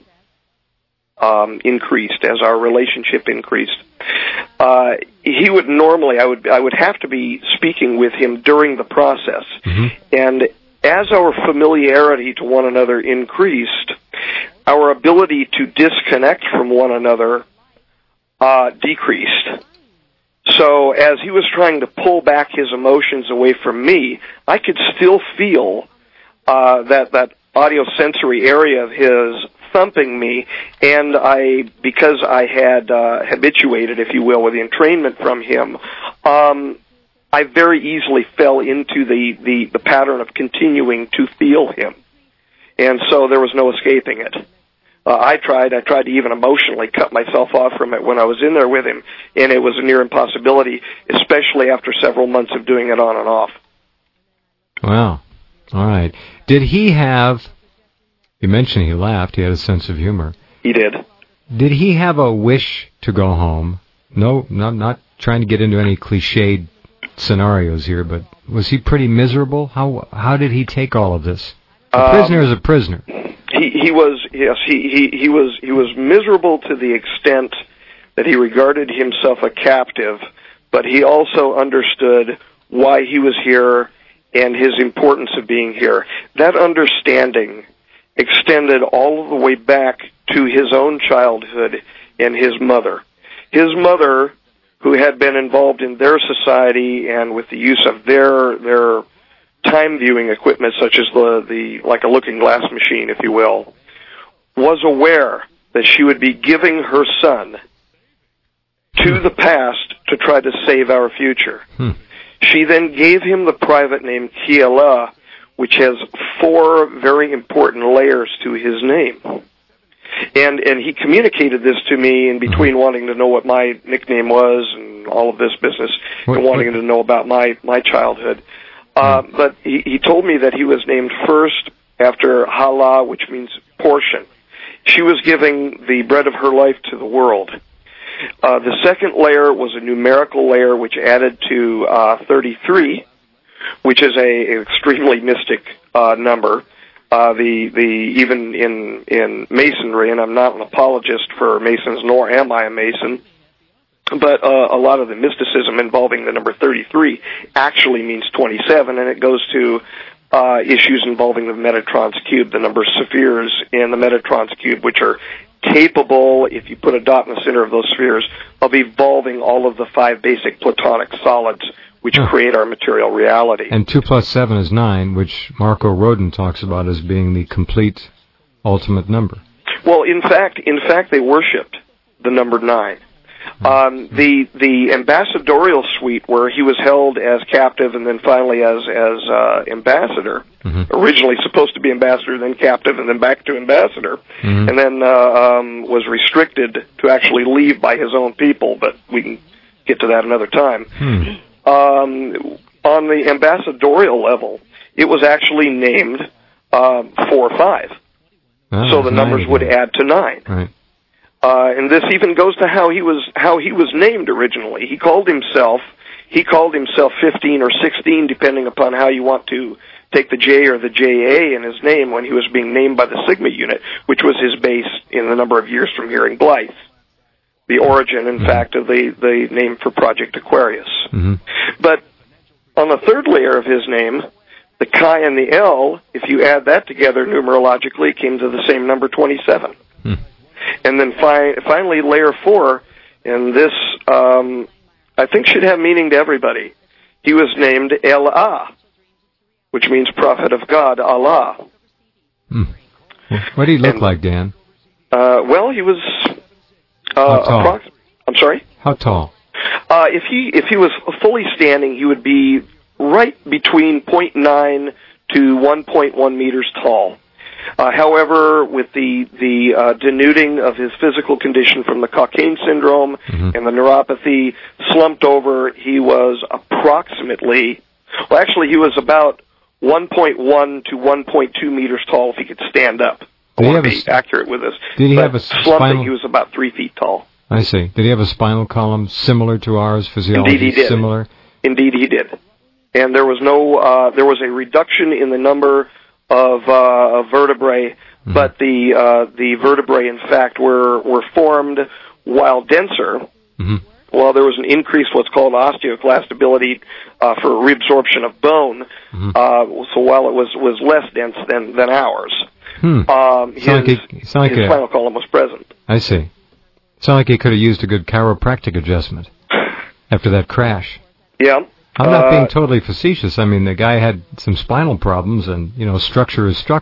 [SPEAKER 4] um, increased, as our relationship increased, uh, he would normally, I would, I would have to be speaking with him during the process. Mm-hmm. And as our familiarity to one another increased, our ability to disconnect from one another uh, decreased. So as he was trying to pull back his emotions away from me, I could still feel uh, that that audiosensory area of his thumping me, and I, because I had uh, habituated, if you will, with the entrainment from him, um, I very easily fell into the, the, the pattern of continuing to feel him. And so there was no escaping it. Uh, I tried, I tried to even emotionally cut myself off from it when I was in there with him, and it was a near impossibility, especially after several months of doing it on and off.
[SPEAKER 1] Wow. All right. Did he have, you mentioned he laughed, he had a sense of humor.
[SPEAKER 4] He did.
[SPEAKER 1] Did he have a wish to go home? No, not, not trying to get into any cliched scenarios here, but was he pretty miserable? How how did he take all of this? A
[SPEAKER 4] Um,
[SPEAKER 1] prisoner is a prisoner.
[SPEAKER 4] He, he was, yes, he, he, he was, he was miserable to the extent that he regarded himself a captive, but he also understood why he was here and his importance of being here. That understanding extended all the way back to his own childhood and his mother. His mother, who had been involved in their society and with the use of their, their, time viewing equipment such as the, the like a looking glass machine, if you will, was aware that she would be giving her son to the past to try to save our future.
[SPEAKER 1] Hmm.
[SPEAKER 4] She then gave him the private name Kiela, which has four very important layers to his name. And and he communicated this to me in between mm-hmm. wanting to know what my nickname was and all of this business
[SPEAKER 1] what,
[SPEAKER 4] and wanting
[SPEAKER 1] what?
[SPEAKER 4] to know about my, my childhood. Uh, but he, he told me that he was named first after Hala, which means portion. She was giving the bread of her life to the world. Uh, the second layer was a numerical layer which added to uh, thirty-three, which is a, an extremely mystic uh, number. Uh, the the even in in Masonry, and I'm not an apologist for Masons, nor am I a Mason. But uh, a lot of the mysticism involving the number thirty-three actually means twenty-seven, and it goes to uh, issues involving the Metatron's cube, the number of spheres in the Metatron's cube, which are capable, if you put a dot in the center of those spheres, of evolving all of the five basic Platonic solids which huh. create our material reality.
[SPEAKER 1] And two plus seven is nine, which Marco Rodin talks about as being the complete ultimate number.
[SPEAKER 4] Well, in fact, in fact, they worshipped the number nine. Um, the the ambassadorial suite, where he was held as captive and then finally as as uh, ambassador, mm-hmm. originally supposed to be ambassador, then captive, and then back to ambassador, mm-hmm. and then uh, um, was restricted to actually leave by his own people. But we can get to that another time.
[SPEAKER 1] Hmm.
[SPEAKER 4] Um, on the ambassadorial level, it was actually named uh, four or five,
[SPEAKER 1] oh,
[SPEAKER 4] so the numbers would add to nine.
[SPEAKER 1] Right.
[SPEAKER 4] Uh, and this even goes to how he was how he was named originally. He called himself he called himself fifteen or sixteen, depending upon how you want to take the J or the J A in his name, when he was being named by the Sigma unit, which was his base in the number of years from hearing Blythe. The origin, in mm-hmm. fact, of the, the name for Project Aquarius.
[SPEAKER 1] Mm-hmm.
[SPEAKER 4] But on the third layer of his name, the Chi and the L, if you add that together numerologically, came to the same number, twenty-seven.
[SPEAKER 1] Hmm.
[SPEAKER 4] And then fi- finally, layer four, and this, um, I think should have meaning to everybody. He was named El-Ah, which means prophet of God, Allah.
[SPEAKER 1] Hmm. What did he look
[SPEAKER 4] and,
[SPEAKER 1] like, Dan?
[SPEAKER 4] Uh, well, he was... Uh,
[SPEAKER 1] How tall?
[SPEAKER 4] Approx- I'm sorry?
[SPEAKER 1] How tall?
[SPEAKER 4] Uh, if he if he was fully standing, he would be right between zero point nine to one point one meters tall. Uh, however, with the the uh, denuding of his physical condition from the Cockayne syndrome mm-hmm. and the neuropathy, slumped over, he was approximately, well, actually, he was about one point one to one point two meters tall if he could stand up. I want to be a, accurate with this.
[SPEAKER 1] Did he
[SPEAKER 4] but
[SPEAKER 1] have a
[SPEAKER 4] slumping,
[SPEAKER 1] spinal?
[SPEAKER 4] He was about three feet tall.
[SPEAKER 1] I see. Did he have a spinal column similar to ours? Physiology
[SPEAKER 4] Indeed, he did.
[SPEAKER 1] Similar.
[SPEAKER 4] Indeed, he did. And there was no, uh, there was a reduction in the number of, uh, of vertebrae, mm-hmm. but the uh, the vertebrae, in fact, were were formed while denser. Mm-hmm. While there was an increased what's called osteoclast ability uh, for reabsorption of bone. Mm-hmm. Uh, so while it was was less dense than than ours.
[SPEAKER 1] Hmm.
[SPEAKER 4] Um, his
[SPEAKER 1] like he, like
[SPEAKER 4] his
[SPEAKER 1] a,
[SPEAKER 4] spinal column was present.
[SPEAKER 1] I see. Sound like he could have used a good chiropractic adjustment after that crash.
[SPEAKER 4] Yeah.
[SPEAKER 1] I'm not
[SPEAKER 4] uh,
[SPEAKER 1] being totally facetious. I mean, the guy had some spinal problems, and, you know, structure is structure.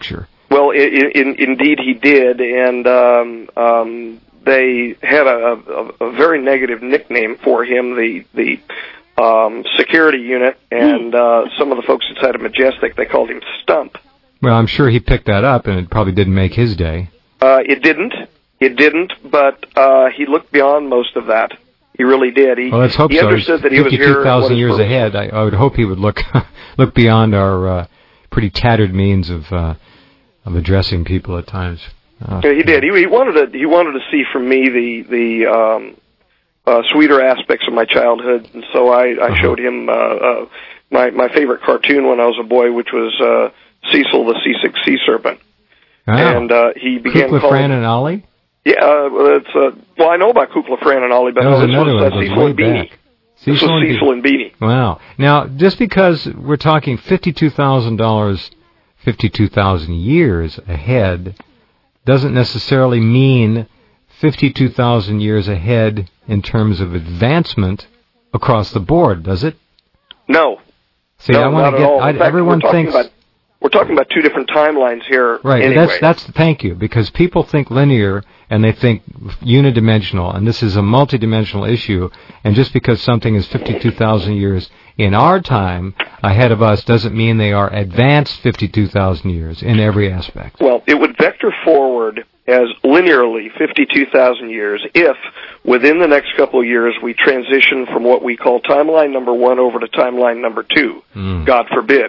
[SPEAKER 4] Well, in, in, indeed he did, and um, um, they had a, a, a very negative nickname for him, the the um, security unit, and uh, some of the folks inside of Majestic, they called him Stump.
[SPEAKER 1] Well, I'm sure he picked that up, and it probably didn't make his day.
[SPEAKER 4] Uh, it didn't. It didn't, but uh, he looked beyond most of that. He really did. He,
[SPEAKER 1] well, let's hope
[SPEAKER 4] he
[SPEAKER 1] so.
[SPEAKER 4] understood that he was here.
[SPEAKER 1] fifty-two thousand years ahead. I, I would hope he would look look beyond our uh, pretty tattered means of uh, of addressing people at times. Uh,
[SPEAKER 4] yeah, he did. He, he wanted to. He wanted to see from me the the um, uh, sweeter aspects of my childhood, and so I, I uh-huh. showed him uh, uh, my my favorite cartoon when I was a boy, which was uh, Cecil the Seasick Sea Serpent.
[SPEAKER 1] Oh.
[SPEAKER 4] And uh, he began
[SPEAKER 1] Kukla,
[SPEAKER 4] calling.
[SPEAKER 1] Fran, and Ollie?
[SPEAKER 4] Yeah, uh, it's uh, well, I know about Kukla, Fran, and Ollie, but
[SPEAKER 1] that was
[SPEAKER 4] no, this
[SPEAKER 1] another
[SPEAKER 4] was
[SPEAKER 1] one.
[SPEAKER 4] uh,
[SPEAKER 1] Was
[SPEAKER 4] Cecil and Beanie.
[SPEAKER 1] Back.
[SPEAKER 4] This
[SPEAKER 1] Cecil
[SPEAKER 4] was
[SPEAKER 1] and
[SPEAKER 4] Cecil and Beanie.
[SPEAKER 1] Wow. Now, just because we're talking fifty-two thousand dollars, fifty-two thousand years ahead, doesn't necessarily mean fifty-two thousand years ahead in terms of advancement across the board, does it?
[SPEAKER 4] No.
[SPEAKER 1] See,
[SPEAKER 4] no,
[SPEAKER 1] I want to get. I,
[SPEAKER 4] fact,
[SPEAKER 1] everyone thinks.
[SPEAKER 4] About, we're talking about two different timelines here.
[SPEAKER 1] Right.
[SPEAKER 4] Anyway.
[SPEAKER 1] That's that's thank you, because people think linear and they think unidimensional, and this is a multidimensional issue. And just because something is fifty-two thousand years in our time ahead of us doesn't mean they are advanced fifty-two thousand years in every aspect.
[SPEAKER 4] Well, it would vector forward as linearly fifty-two thousand years if, within the next couple of years, we transition from what we call timeline number one over to timeline number two. Mm. God forbid.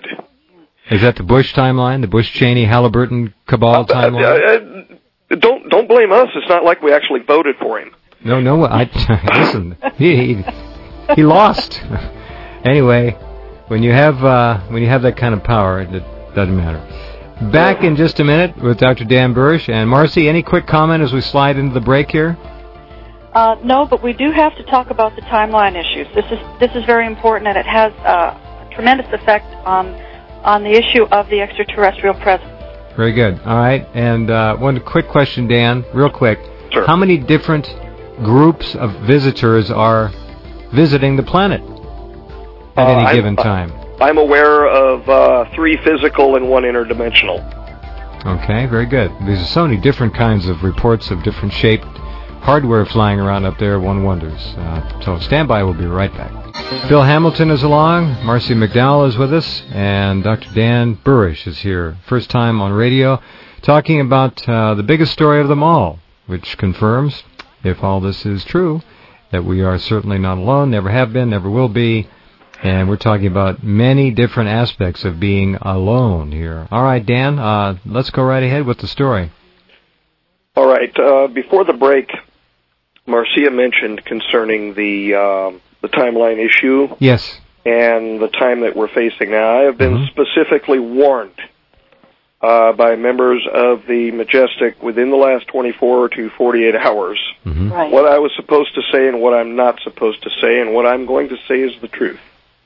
[SPEAKER 1] Is that the Bush timeline, the Bush-Cheney-Halliburton cabal
[SPEAKER 4] uh,
[SPEAKER 1] timeline?
[SPEAKER 4] Uh, uh, don't don't blame us. It's not like we actually voted for him.
[SPEAKER 1] No, no. I listen. He he, he lost. Anyway, when you have uh, when you have that kind of power, it doesn't matter. Back in just a minute with Doctor Dan Burisch. And Marcy, any quick comment as we slide into the break here?
[SPEAKER 3] Uh, no, but we do have to talk about the timeline issues. This is this is very important, and it has uh, a tremendous effect on on the issue of the extraterrestrial presence.
[SPEAKER 1] Very good. All right. And uh, one quick question, Dan, real quick.
[SPEAKER 4] Sure.
[SPEAKER 1] How many different groups of visitors are visiting the planet at
[SPEAKER 4] uh,
[SPEAKER 1] any
[SPEAKER 4] I'm,
[SPEAKER 1] given time?
[SPEAKER 4] I'm aware of uh, three physical and one interdimensional.
[SPEAKER 1] Okay, very good. There's so many different kinds of reports of different shaped hardware flying around up there, one wonders. Uh, so stand by, we'll be right back. Bill Hamilton is along, Marcy McDowell is with us, and Doctor Dan Burisch is here. First time on radio, talking about uh, the biggest story of them all, which confirms, if all this is true, that we are certainly not alone, never have been, never will be, and we're talking about many different aspects of being alone here. All right, Dan, uh, let's go right ahead with the story.
[SPEAKER 4] All right. Uh, before the break, Marcia mentioned concerning the uh, the timeline issue.
[SPEAKER 1] Yes.
[SPEAKER 4] And the time that we're facing now. I have been mm-hmm. specifically warned uh, by members of the Majestic within the last twenty-four to forty-eight hours
[SPEAKER 1] mm-hmm.
[SPEAKER 3] right.
[SPEAKER 4] what I was supposed to say and what I'm not supposed to say, and what I'm going to say is the truth.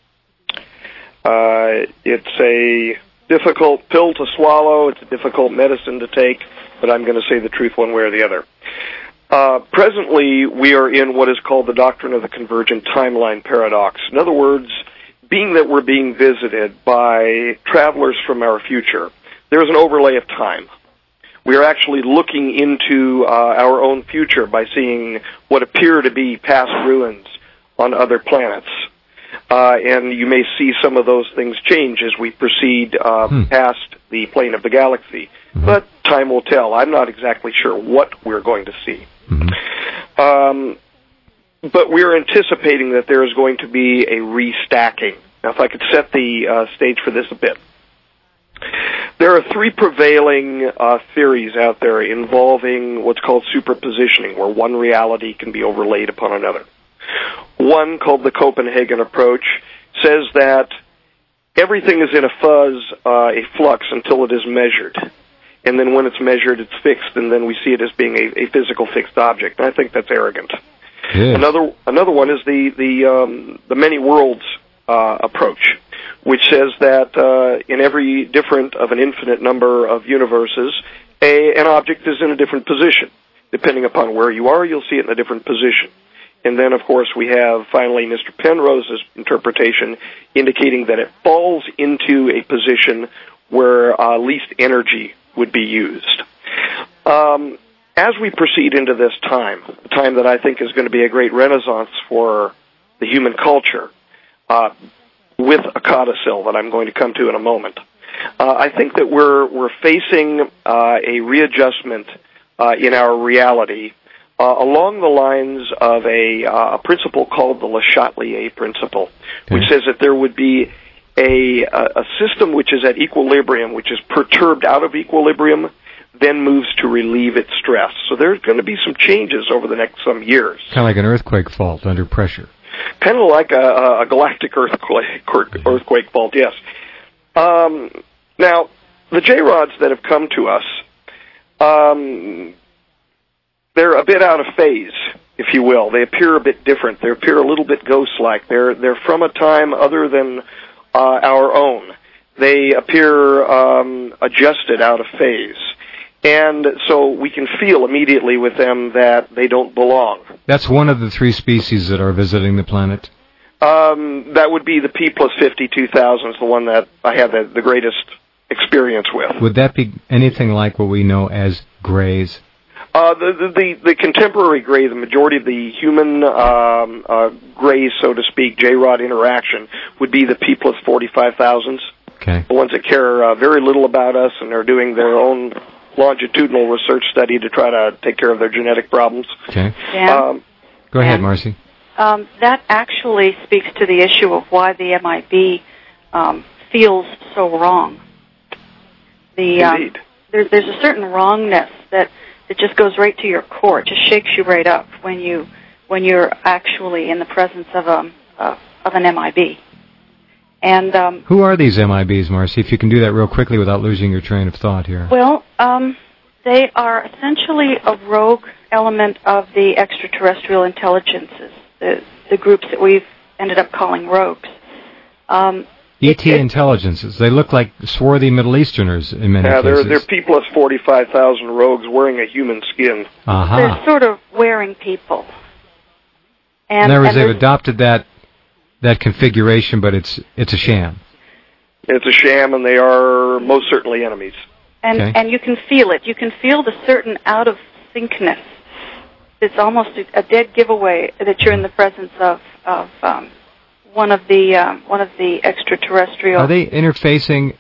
[SPEAKER 4] Uh, it's a difficult pill to swallow. It's a difficult medicine to take, but I'm going to say the truth one way or the other. Uh, presently, we are in what is called the doctrine of the convergent timeline paradox. In other words, being that we're being visited by travelers from our future, there is an overlay of time. We are actually looking into uh, our own future by seeing what appear to be past ruins on other planets. Uh, and you may see some of those things change as we proceed uh, hmm. past the plane of the galaxy. Mm-hmm. But time will tell. I'm not exactly sure what we're going to see. Mm-hmm. Um, but we're anticipating that there is going to be a restacking. Now, if I could set the uh, stage for this a bit. There are three prevailing uh, theories out there involving what's called superpositioning, where one reality can be overlaid upon another. One, called the Copenhagen approach, says that everything is in a fuzz, uh, a flux, until it is measured. And then when it's measured, it's fixed, and then we see it as being a, a physical fixed object. And I think that's arrogant.
[SPEAKER 1] Yes.
[SPEAKER 4] Another another one is the the um, the many worlds uh, approach, which says that uh, in every different of an infinite number of universes, a, an object is in a different position. Depending upon where you are, you'll see it in a different position. And then, of course, we have, finally, Mister Penrose's interpretation indicating that it falls into a position where uh, least energy would be used. Um, as we proceed into this time, a time that I think is going to be a great renaissance for the human culture, uh, with a codicil that I'm going to come to in a moment, uh, I think that we're we're facing uh, a readjustment uh, in our reality uh, along the lines of a, uh, a principle called the Le Chatelier principle, okay. which says that there would be a, a system which is at equilibrium, which is perturbed out of equilibrium, then moves to relieve its stress. So there's going to be some changes over the next some years.
[SPEAKER 1] Kind of like an earthquake fault under pressure.
[SPEAKER 4] Kind of like a, a galactic earthquake, earthquake fault, yes. Um, now, the J-rods that have come to us, um, they're a bit out of phase, if you will. They appear a bit different. They appear a little bit ghost-like. They're they're from a time other than uh, our own. They appear um, adjusted out of phase. And so we can feel immediately with them that they don't belong.
[SPEAKER 1] That's one of the three species that are visiting the planet?
[SPEAKER 4] Um, that would be the P plus fifty-two thousand, the one that I have the, the greatest experience with.
[SPEAKER 1] Would that be anything like what we know as grays?
[SPEAKER 4] Uh, the, the, the, the contemporary gray, the majority of the human um, uh, grays, so to speak, J-rod interaction, would be the P plus forty-five thousands.
[SPEAKER 1] Okay.
[SPEAKER 4] The ones that care uh, very little about us and are doing their own longitudinal research study to try to take care of their genetic problems.
[SPEAKER 1] Okay.
[SPEAKER 3] Dan?
[SPEAKER 4] Um,
[SPEAKER 1] Go ahead, Marcy.
[SPEAKER 3] Um, that actually speaks to the issue of why the M I B um, feels so wrong. The,
[SPEAKER 4] Indeed.
[SPEAKER 3] Um, there, there's a certain wrongness that, that just goes right to your core. It just shakes you right up when you when you're actually in the presence of a uh, of an M I B. And um,
[SPEAKER 1] who are these M I Bs, Marcy? If you can do that real quickly without losing your train of thought here.
[SPEAKER 3] Well, um, they are essentially a rogue element of the extraterrestrial intelligences, the, the groups that we've ended up calling rogues. Um,
[SPEAKER 1] E T intelligences. They look like swarthy Middle Easterners in many
[SPEAKER 4] yeah,
[SPEAKER 1] cases.
[SPEAKER 4] Yeah, they're, they're P plus forty-five thousand rogues wearing a human skin.
[SPEAKER 1] Uh-huh.
[SPEAKER 3] They're sort of wearing people. And,
[SPEAKER 1] in other words,
[SPEAKER 3] and
[SPEAKER 1] they've adopted that that configuration, but it's it's a sham.
[SPEAKER 4] It's a sham, and they are most certainly enemies.
[SPEAKER 3] And
[SPEAKER 1] okay.
[SPEAKER 3] and you can feel it. You can feel the certain out of syncness. It's almost a, a dead giveaway that you're in the presence of of um, one of the um, one of the extraterrestrial.
[SPEAKER 1] Are they interfacing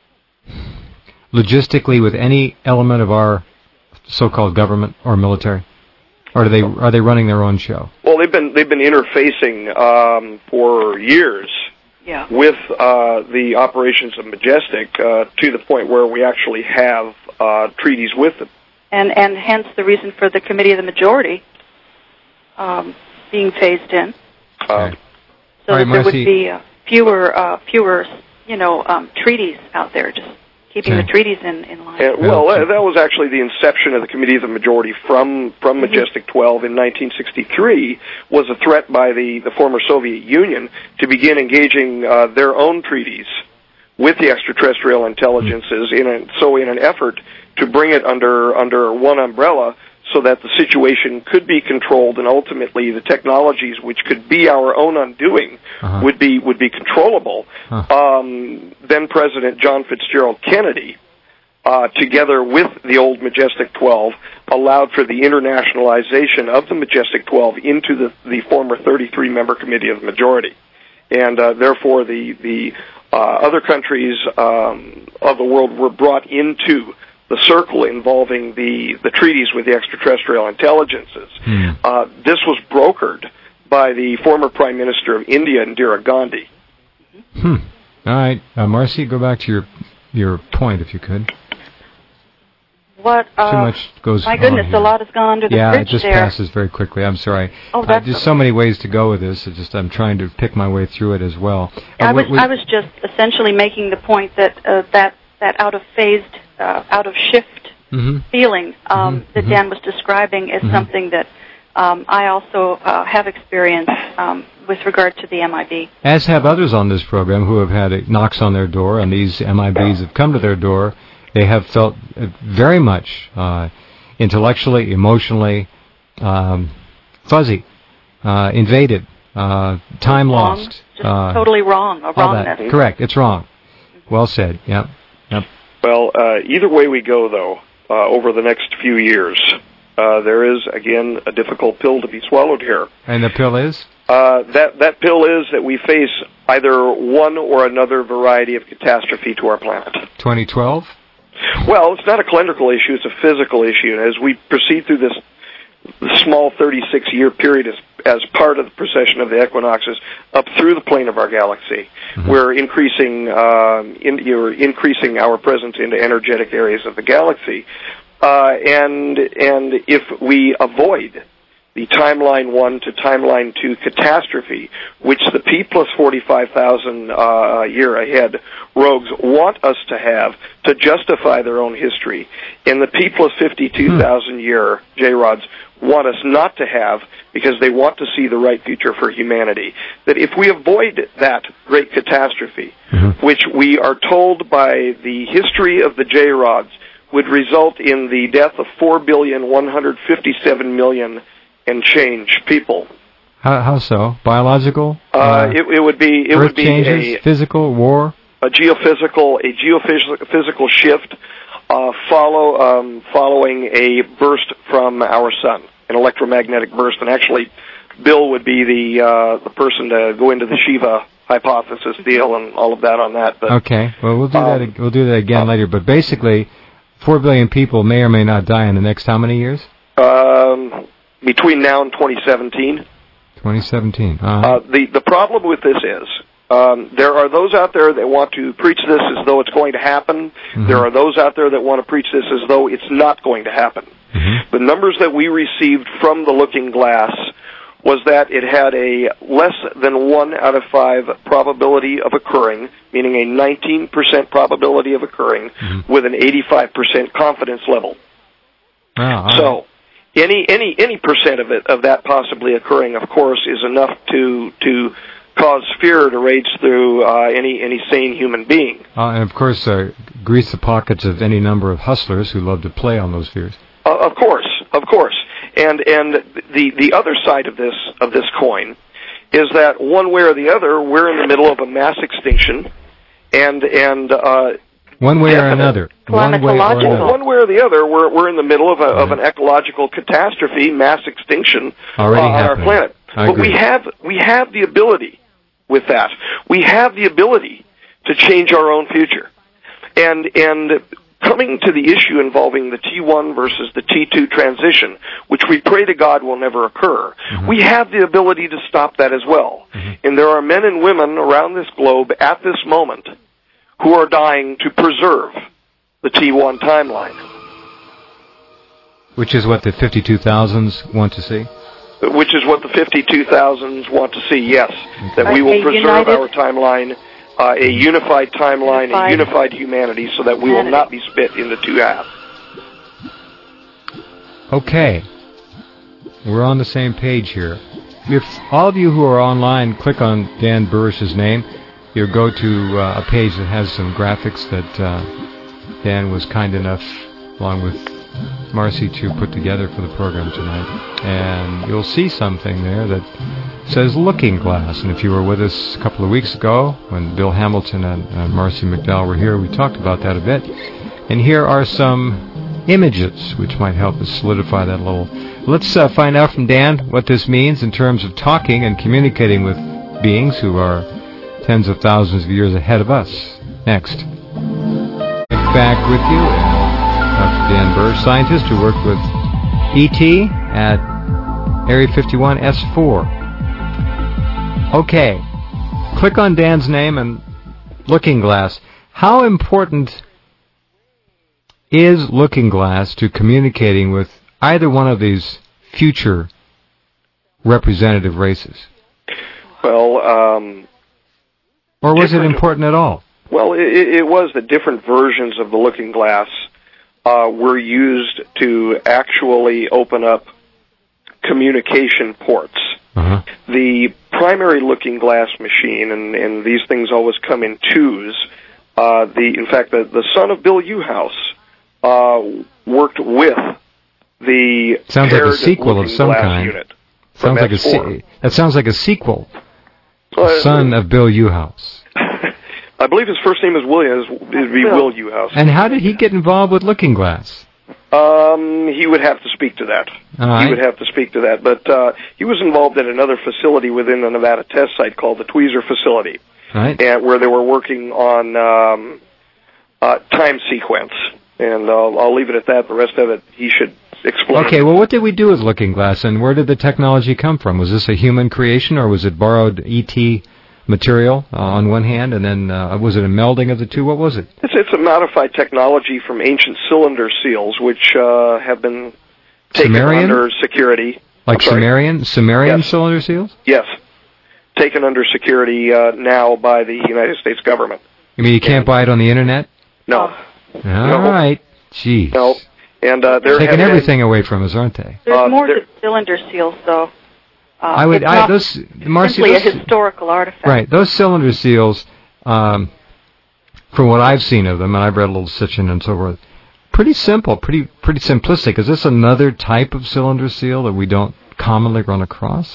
[SPEAKER 1] logistically with any element of our so-called government or military? Or are they are they running their own show?
[SPEAKER 4] Well, they've been they've been interfacing um, for years
[SPEAKER 3] yeah.
[SPEAKER 4] with uh, the operations of Majestic uh, to the point where we actually have uh, treaties with them.
[SPEAKER 3] And and hence the reason for the Committee of the Majority um, being phased in,
[SPEAKER 1] okay.
[SPEAKER 3] so
[SPEAKER 1] right,
[SPEAKER 3] that there
[SPEAKER 1] Marcy.
[SPEAKER 3] would be uh, fewer uh, fewer you know um, treaties out there. Just keeping
[SPEAKER 1] okay.
[SPEAKER 3] the treaties in, in line.
[SPEAKER 4] And, well, that, that was actually the inception of the Committee of the Majority from, from Majestic twelve in nineteen sixty-three, was a threat by the, the former Soviet Union to begin engaging uh, their own treaties with the extraterrestrial intelligences, in a, so in an effort to bring it under under one umbrella so that the situation could be controlled, and ultimately the technologies which could be our own undoing uh-huh. would be would be controllable.
[SPEAKER 1] Huh.
[SPEAKER 4] Um, then President John Fitzgerald Kennedy, uh, together with the old Majestic twelve, allowed for the internationalization of the Majestic twelve into the, the former thirty-three member Committee of the Majority. And uh, therefore the, the uh, other countries um, of the world were brought into the circle involving the, the treaties with the extraterrestrial intelligences.
[SPEAKER 1] Hmm.
[SPEAKER 4] Uh, this was brokered by the former Prime Minister of India, Indira Gandhi.
[SPEAKER 1] Hmm. All right. Uh, Marcy, go back to your your point, if you could.
[SPEAKER 3] What, uh,
[SPEAKER 1] Too much goes
[SPEAKER 3] my goodness,
[SPEAKER 1] on
[SPEAKER 3] a lot has gone under the
[SPEAKER 1] yeah,
[SPEAKER 3] bridge
[SPEAKER 1] it just
[SPEAKER 3] there.
[SPEAKER 1] passes very quickly. I'm sorry.
[SPEAKER 3] Oh,
[SPEAKER 1] uh,
[SPEAKER 3] that's
[SPEAKER 1] there's so many ways to go with this. It's just I'm trying to pick my way through it as well. Uh,
[SPEAKER 3] I was
[SPEAKER 1] we, we,
[SPEAKER 3] I was just essentially making the point that uh, that that out of phased, uh, out of shift
[SPEAKER 1] mm-hmm.
[SPEAKER 3] feeling um,
[SPEAKER 1] mm-hmm.
[SPEAKER 3] that
[SPEAKER 1] mm-hmm.
[SPEAKER 3] Dan was describing is
[SPEAKER 1] mm-hmm.
[SPEAKER 3] something that um, I also uh, have experienced um, with regard to the M I B.
[SPEAKER 1] As have others on this program who have had it, knocks on their door, and these M I Bs have come to their door. They have felt very much uh, intellectually, emotionally um, fuzzy, uh, invaded, uh, time
[SPEAKER 3] wrong.
[SPEAKER 1] lost.
[SPEAKER 3] Just
[SPEAKER 1] uh,
[SPEAKER 3] totally wrong, a
[SPEAKER 1] all
[SPEAKER 3] wrongness.
[SPEAKER 1] that. Correct, it's wrong. Well said, yep. yep.
[SPEAKER 4] Well, uh, either way we go, though, uh, over the next few years, uh, there is, again, a difficult pill to be swallowed here.
[SPEAKER 1] And the pill is?
[SPEAKER 4] Uh, that, that pill is that we face either one or another variety of catastrophe to our planet.
[SPEAKER 1] twenty twelve?
[SPEAKER 4] Well, it's not a calendrical issue, it's a physical issue. And as we proceed through this small thirty-six year period as, as part of the precession of the equinoxes up through the plane of our galaxy, mm-hmm. we're increasing um, in, you're increasing our presence into energetic areas of the galaxy. Uh, and and if we avoid the timeline one to timeline two catastrophe, which the P plus forty-five thousand uh, year ahead rogues want us to have to justify their own history, and the P plus fifty-two thousand year J-Rods want us not to have because they want to see the right future for humanity, that if we avoid that great catastrophe, mm-hmm. which we are told by the history of the J-Rods would result in the death of four billion one hundred fifty-seven million and change people.
[SPEAKER 1] How, how so? Biological?
[SPEAKER 4] Uh, uh, it, it would be it
[SPEAKER 1] Earth
[SPEAKER 4] would be
[SPEAKER 1] changes,
[SPEAKER 4] a
[SPEAKER 1] physical war,
[SPEAKER 4] a geophysical a geophysical shift uh, follow um, following a burst from our sun, an electromagnetic burst, and actually, Bill would be the uh, the person to go into the Shiva hypothesis deal and all of that on that. But,
[SPEAKER 1] okay, well we'll do
[SPEAKER 4] um,
[SPEAKER 1] that we'll do that again uh, later. But basically, four billion people may or may not die in the next how many years?
[SPEAKER 4] Um. Between now and twenty seventeen.
[SPEAKER 1] twenty seventeen. Uh-huh.
[SPEAKER 4] Uh, the, the problem with this is um, there are those out there that want to preach this as though it's going to happen. Mm-hmm. There are those out there that want to preach this as though it's not going to happen. Mm-hmm. The numbers that we received from the Looking Glass was that it had a less than one out of five probability of occurring, meaning a nineteen percent probability of occurring, mm-hmm. with an eighty-five percent confidence level.
[SPEAKER 1] Oh, all right.
[SPEAKER 4] So, Any any any percent of it of that possibly occurring, of course, is enough to to cause fear to rage through uh, any any sane human being.
[SPEAKER 1] Uh, and of course, uh, grease the pockets of any number of hustlers who love to play on those fears.
[SPEAKER 4] Uh, of course, of course, and and the the other side of this of this coin is that one way or the other, we're in the middle of a mass extinction, and and. Uh,
[SPEAKER 1] One way Definite. or another. One way or another.
[SPEAKER 4] One way or the other, we're we're in the middle of a right. of an ecological catastrophe, mass extinction
[SPEAKER 1] Already
[SPEAKER 4] uh, on our planet.
[SPEAKER 1] I
[SPEAKER 4] but
[SPEAKER 1] agree.
[SPEAKER 4] we have we have the ability with that. We have the ability to change our own future. And and coming to the issue involving the T one versus the T two transition, which we pray to God will never occur, mm-hmm. we have the ability to stop that as well. Mm-hmm. And there are men and women around this globe at this moment who are dying to preserve the T one timeline.
[SPEAKER 1] Which is what the fifty-two thousands want to see?
[SPEAKER 4] Which is what the fifty-two thousands want to see, yes. Okay. That we will
[SPEAKER 3] a
[SPEAKER 4] preserve
[SPEAKER 3] united,
[SPEAKER 4] our timeline, uh, a unified timeline, unified. a unified humanity, so that we will not be split into two halves.
[SPEAKER 1] Okay. We're on the same page here. If all of you who are online click on Dan Burrish's name, you'll go to uh, a page that has some graphics that uh, Dan was kind enough, along with Marcy, to put together for the program tonight. And you'll see something there that says Looking Glass. And if you were with us a couple of weeks ago, when Bill Hamilton and uh, Marcy McDowell were here, we talked about that a bit. And here are some images which might help us solidify that a little. Let's uh, find out from Dan what this means in terms of talking and communicating with beings who are tens of thousands of years ahead of us. Next. Back with you, Doctor Dan Burrish, scientist who worked with E T at Area fifty-one S four. Okay, click on Dan's name and Looking Glass. How important is Looking Glass to communicating with either one of these future representative races?
[SPEAKER 4] Well, um...
[SPEAKER 1] Or was it important at all?
[SPEAKER 4] Well, it, it was that different versions of the Looking Glass uh, were used to actually open up communication ports. Uh-huh. The primary Looking Glass machine, and, and these things always come in twos, uh, the in fact, the, the son of Bill Uhouse uh, worked with the
[SPEAKER 1] sounds like a sequel of some kind.
[SPEAKER 4] Unit
[SPEAKER 1] sounds like a se- that sounds like a sequel. The son of Bill Uhouse.
[SPEAKER 4] I believe his first name is William. It'd be Will Uhouse.
[SPEAKER 1] And how did he get involved with Looking Glass?
[SPEAKER 4] Um, he would have to speak to that.
[SPEAKER 1] All right.
[SPEAKER 4] He would have to speak to that. But uh, he was involved at another facility within the Nevada test site called the Tweezer facility,
[SPEAKER 1] right?
[SPEAKER 4] And where they were working on um, uh, time sequence. And uh, I'll leave it at that. The rest of it, he should explain.
[SPEAKER 1] Okay, well, what did we do with Looking Glass, and where did the technology come from? Was this a human creation, or was it borrowed E T material uh, on one hand, and then uh, was it a melding of the two? What was it?
[SPEAKER 4] It's, it's a modified technology from ancient cylinder seals, which uh, have been taken
[SPEAKER 1] Sumerian?
[SPEAKER 4] under security.
[SPEAKER 1] Like Sumerian, Sumerian
[SPEAKER 4] yes.
[SPEAKER 1] cylinder seals?
[SPEAKER 4] Yes, taken under security uh, now by the United States government.
[SPEAKER 1] You mean you can't and, buy it on the internet?
[SPEAKER 4] No.
[SPEAKER 1] All
[SPEAKER 4] no.
[SPEAKER 1] right. Jeez.
[SPEAKER 4] No. And uh, they're
[SPEAKER 1] taking everything away from us, aren't they?
[SPEAKER 3] There's
[SPEAKER 4] uh,
[SPEAKER 3] more to cylinder seals, though. Uh,
[SPEAKER 1] I would.
[SPEAKER 3] it's
[SPEAKER 1] I,
[SPEAKER 3] not
[SPEAKER 1] those Marcy,
[SPEAKER 3] simply
[SPEAKER 1] those,
[SPEAKER 3] a historical artifact.
[SPEAKER 1] Right. Those cylinder seals, um, from what I've seen of them, and I've read a little Sitchin and so forth, pretty simple, pretty pretty simplistic. Is this another type of cylinder seal that we don't commonly run across?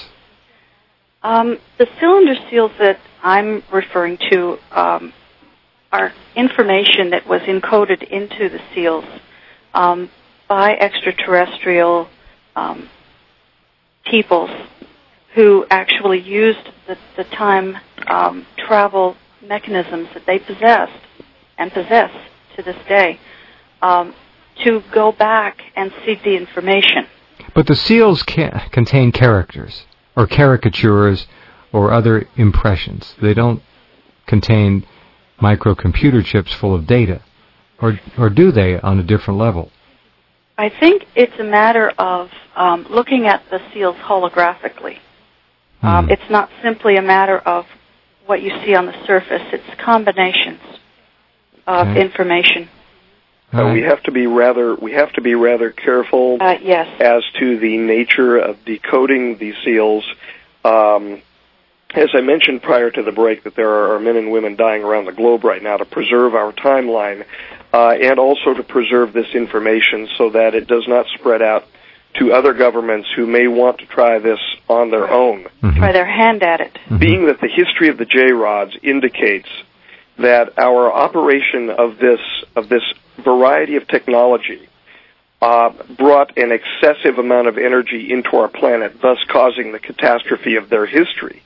[SPEAKER 3] Um, the cylinder seals that I'm referring to um, are information that was encoded into the seals um, by extraterrestrial um, peoples who actually used the, the time um, travel mechanisms that they possessed and possess to this day um, to go back and seek the information.
[SPEAKER 1] But the seals ca- contain characters or caricatures or other impressions. They don't contain microcomputer chips full of data, or or do they on a different level?
[SPEAKER 3] I think it's a matter of um, looking at the seals holographically. Mm. Um, it's not simply a matter of what you see on the surface. It's combinations of okay. information.
[SPEAKER 4] Uh, right. We have to be rather we have to be rather careful
[SPEAKER 3] uh, yes.
[SPEAKER 4] as to the nature of decoding these seals. Um, As I mentioned prior to the break, that there are men and women dying around the globe right now to preserve our timeline uh, and also to preserve this information so that it does not spread out to other governments who may want to try this on their own.
[SPEAKER 3] Mm-hmm. Try their hand at it.
[SPEAKER 4] Mm-hmm. Being that the history of the J-rods indicates that our operation of this of this variety of technology uh, brought an excessive amount of energy into our planet, thus causing the catastrophe of their history.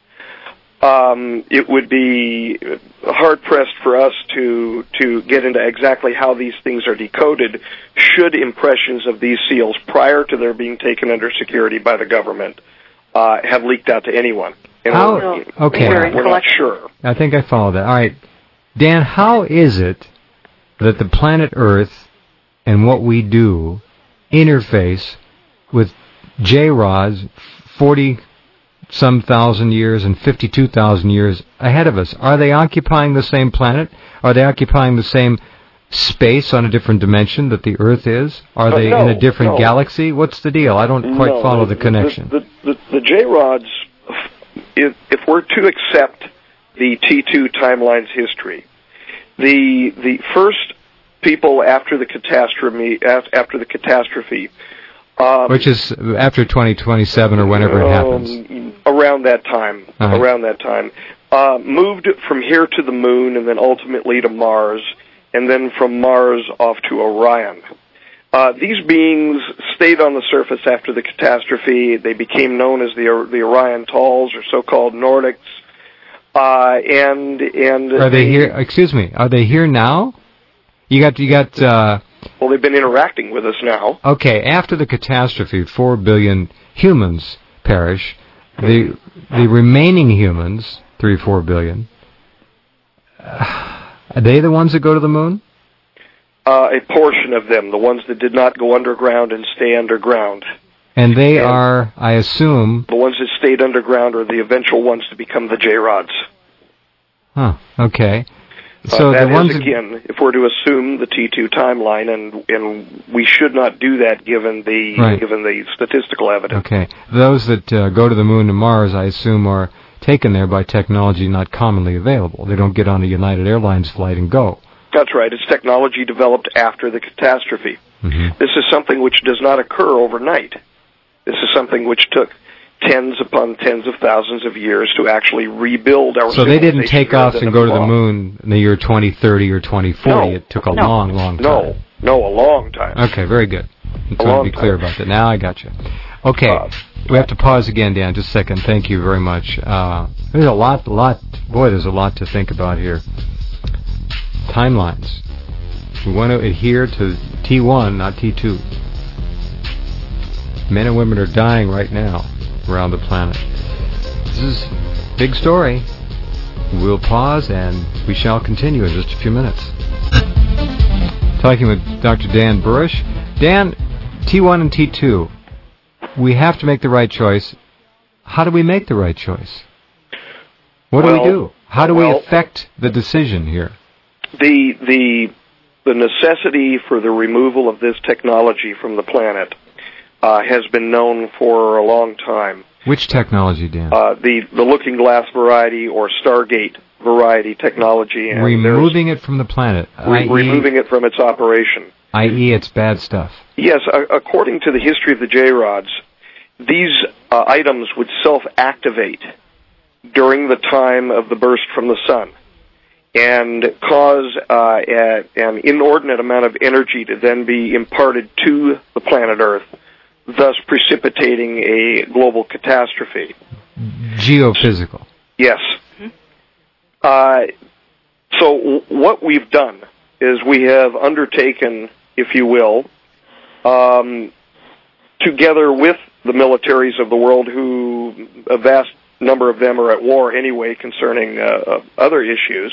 [SPEAKER 4] Um, it would be hard-pressed for us to to get into exactly how these things are decoded should impressions of these seals prior to their being taken under security by the government uh, have leaked out to anyone. And
[SPEAKER 1] how,
[SPEAKER 4] we're,
[SPEAKER 1] okay.
[SPEAKER 4] we're, we're not sure.
[SPEAKER 1] I think I follow that. All right. Dan, how is it that the planet Earth and what we do interface with J-rods forty some thousand years and fifty-two thousand years ahead of us? Are they occupying the same planet? Are they occupying the same space on a different dimension that the Earth is? Are they
[SPEAKER 4] uh, no,
[SPEAKER 1] in a different
[SPEAKER 4] no.
[SPEAKER 1] galaxy? What's the deal? I don't quite
[SPEAKER 4] no,
[SPEAKER 1] follow
[SPEAKER 4] the,
[SPEAKER 1] the connection.
[SPEAKER 4] The, the, the, the J-rods, if, if we're to accept the T two timeline's history, the the first people after the catastrophe, after the catastrophe, Um,
[SPEAKER 1] Which is after twenty twenty-seven or whenever it happens.
[SPEAKER 4] Um, around that time.
[SPEAKER 1] Uh-huh.
[SPEAKER 4] Around that time. Uh, moved from here to the moon and then ultimately to Mars, and then from Mars off to Orion. Uh, these beings stayed on the surface after the catastrophe. They became known as the the Orion Talls, or so-called Nordics. Uh, and and
[SPEAKER 1] are they here? Excuse me. Are they here now? You got you got. Uh,
[SPEAKER 4] Well, they've been interacting with us now.
[SPEAKER 1] Okay, after the catastrophe, four billion humans perish. The the remaining humans, three, four billion, uh, are they the ones that go to the moon?
[SPEAKER 4] Uh, a portion of them, the ones that did not go underground and stay underground.
[SPEAKER 1] And they
[SPEAKER 4] and
[SPEAKER 1] are, I assume...
[SPEAKER 4] The ones that stayed underground are the eventual ones to become the J-rods.
[SPEAKER 1] Huh, okay. So
[SPEAKER 4] uh, that
[SPEAKER 1] the ones
[SPEAKER 4] is, again, if we're to assume the T two timeline, and and we should not do that given the
[SPEAKER 1] right.
[SPEAKER 4] given the statistical evidence.
[SPEAKER 1] Okay, those that uh, go to the moon and Mars, I assume, are taken there by technology not commonly available. They don't get on a United Airlines flight and go.
[SPEAKER 4] That's right. It's technology developed after the catastrophe.
[SPEAKER 1] Mm-hmm.
[SPEAKER 4] This is something which does not occur overnight. This is something which took tens upon tens of thousands of years to actually rebuild our
[SPEAKER 1] So they didn't take off and go to the
[SPEAKER 4] long.
[SPEAKER 1] moon in the year twenty thirty or twenty forty.
[SPEAKER 4] No.
[SPEAKER 1] It took a
[SPEAKER 3] No.
[SPEAKER 1] long, long time.
[SPEAKER 4] No, no, a long time.
[SPEAKER 1] Okay, very good. I'm
[SPEAKER 4] A
[SPEAKER 1] trying to
[SPEAKER 4] long
[SPEAKER 1] be clear
[SPEAKER 4] time.
[SPEAKER 1] about that. Now I got you. Okay,
[SPEAKER 4] Uh,
[SPEAKER 1] we have to pause again, Dan. Just a second. Thank you very much. Uh, there's a lot, a lot. Boy, there's a lot to think about here. Timelines. We want to adhere to T one, not T two. Men and women are dying right now around the planet. This is a big story. We'll pause and we shall continue in just a few minutes. Talking with Doctor Dan Burisch. Dan, T one and T two. We have to make the right choice. How do we make the right choice? What do
[SPEAKER 4] Well,
[SPEAKER 1] we do? How do
[SPEAKER 4] well,
[SPEAKER 1] we affect the decision here?
[SPEAKER 4] The the the necessity for the removal of this technology from the planet uh, has been known for a long time.
[SPEAKER 1] Which technology, Dan?
[SPEAKER 4] Uh, the the Looking Glass variety or Stargate variety technology, and
[SPEAKER 1] Removing it from the planet,
[SPEAKER 4] re-
[SPEAKER 1] i e,
[SPEAKER 4] removing it from its operation.
[SPEAKER 1] that is, it's bad stuff.
[SPEAKER 4] Yes, a- according to the history of the J-rods, these uh, items would self-activate during the time of the burst from the sun and cause uh, a, an inordinate amount of energy to then be imparted to the planet Earth, thus precipitating a global catastrophe.
[SPEAKER 1] Geophysical.
[SPEAKER 4] Yes. Uh, so w- what we've done is we have undertaken, if you will, um, together with the militaries of the world, who a vast number of them are at war anyway concerning uh, other issues,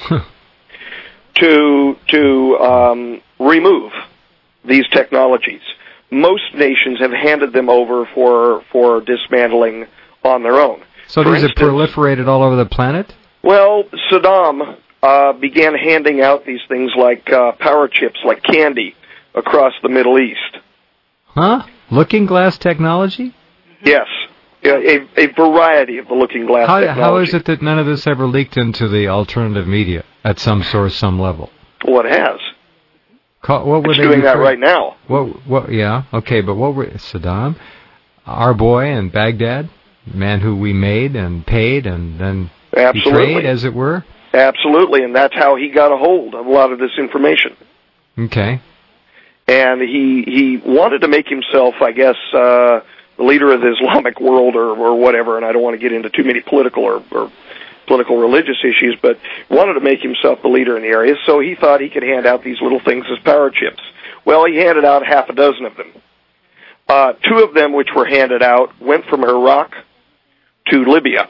[SPEAKER 4] to to um, remove these technologies. Most nations have handed them over for for dismantling on their own.
[SPEAKER 1] So
[SPEAKER 4] For
[SPEAKER 1] these
[SPEAKER 4] instance,
[SPEAKER 1] are proliferated all over the planet?
[SPEAKER 4] Well, Saddam uh, began handing out these things like uh, power chips, like candy, across the Middle East.
[SPEAKER 1] Huh? Looking glass technology?
[SPEAKER 4] Yes, a, a, a variety of the Looking Glass
[SPEAKER 1] How,
[SPEAKER 4] technology.
[SPEAKER 1] how is it that none of this ever leaked into the alternative media at some source, some level?
[SPEAKER 4] Well, it has.
[SPEAKER 1] Ca- What were
[SPEAKER 4] It's
[SPEAKER 1] they
[SPEAKER 4] doing that
[SPEAKER 1] refer-
[SPEAKER 4] right now.
[SPEAKER 1] What? What? Yeah. Okay, but what were Saddam, our boy in Baghdad, man who we made and paid and then
[SPEAKER 4] Absolutely.
[SPEAKER 1] betrayed, as it were?
[SPEAKER 4] Absolutely, and that's how he got a hold of a lot of this information.
[SPEAKER 1] Okay.
[SPEAKER 4] And he he wanted to make himself, I guess, uh, the leader of the Islamic world or, or whatever, and I don't want to get into too many political or, or political religious issues, but wanted to make himself the leader in the area, so he thought he could hand out these little things as power chips. Well, he handed out half a dozen of them. Uh, two of them, which were handed out, went from Iraq to Libya.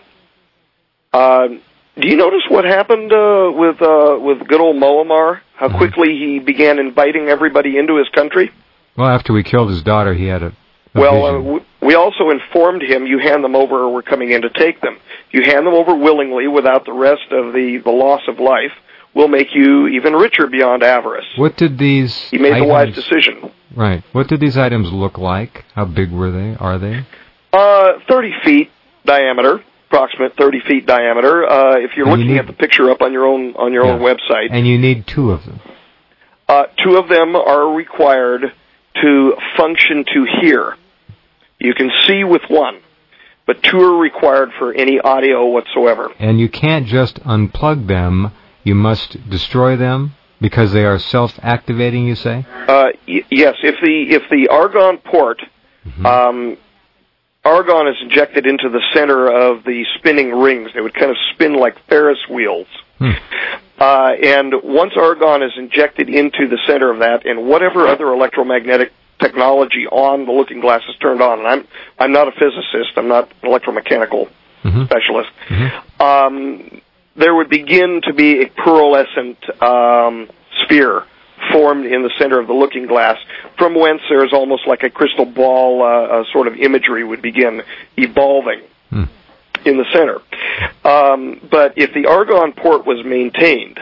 [SPEAKER 4] Uh, do you notice what happened uh, with uh, with good old Muammar? How
[SPEAKER 1] Mhm.
[SPEAKER 4] quickly he began inviting everybody into his country?
[SPEAKER 1] Well, after we killed his daughter, he had a, a
[SPEAKER 4] Well, uh,
[SPEAKER 1] vision.
[SPEAKER 4] w- we also informed him, you hand them over or we're coming in to take them. You hand them over willingly without the rest of the, the loss of life, we'll make you even richer beyond avarice.
[SPEAKER 1] What did these
[SPEAKER 4] He made
[SPEAKER 1] items,
[SPEAKER 4] the wise decision.
[SPEAKER 1] Right. What did these items look like? How big were they? Are they?
[SPEAKER 4] Uh, thirty feet diameter, approximate thirty feet diameter. Uh, if you're
[SPEAKER 1] And you
[SPEAKER 4] looking
[SPEAKER 1] need-
[SPEAKER 4] at the picture up on your own on your own
[SPEAKER 1] Yeah.
[SPEAKER 4] website,
[SPEAKER 1] And you need two of them.
[SPEAKER 4] uh, two of them are required to function to hear. You can see with one, but two are required for any audio whatsoever.
[SPEAKER 1] And you can't just unplug them. You must destroy them because they are self-activating, you say?
[SPEAKER 4] Uh, y- yes, if the if the argon port,
[SPEAKER 1] Mm-hmm.
[SPEAKER 4] um, argon is injected into the center of the spinning rings. They would kind of spin like Ferris wheels.
[SPEAKER 1] Hmm.
[SPEAKER 4] Uh, and once argon is injected into the center of that, and whatever other electromagnetic technology on the Looking Glass is turned on, and I'm I'm not a physicist, I'm not an electromechanical
[SPEAKER 1] Mhm.
[SPEAKER 4] specialist,
[SPEAKER 1] Mhm.
[SPEAKER 4] um, there would begin to be a pearlescent um, sphere formed in the center of the Looking Glass, from whence there's almost like a crystal ball uh, uh, sort of imagery would begin evolving
[SPEAKER 1] Hmm.
[SPEAKER 4] in the center. Um, but if the argon port was maintained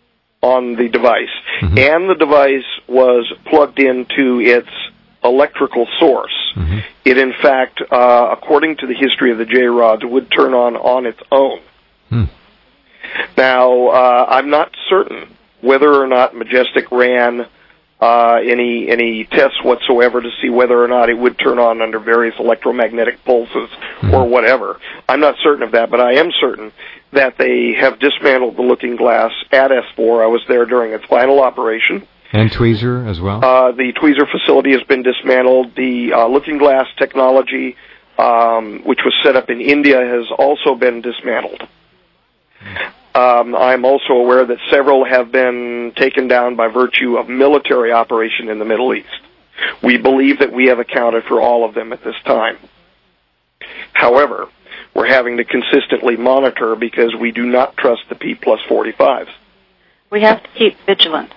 [SPEAKER 4] on the device,
[SPEAKER 1] Mhm.
[SPEAKER 4] and the device was plugged into its electrical source,
[SPEAKER 1] Mhm.
[SPEAKER 4] it in fact, uh, according to the history of the J-rods, would turn on on its own.
[SPEAKER 1] Hmm.
[SPEAKER 4] Now, uh, I'm not certain whether or not Majestic ran uh, any any tests whatsoever to see whether or not it would turn on under various electromagnetic pulses mm-hmm. or whatever. I'm not certain of that, but I am certain that they have dismantled the Looking Glass at S four. I was there during its final operation.
[SPEAKER 1] And Tweezer as well?
[SPEAKER 4] Uh, the Tweezer facility has been dismantled. The uh, Looking Glass technology, um, which was set up in India, has also been dismantled. Um, I'm also aware that several have been taken down by virtue of military operation in the Middle East. We believe that we have accounted for all of them at this time. However, we're having to consistently monitor because we do not trust the P plus forty-fives.
[SPEAKER 3] We have to keep vigilant.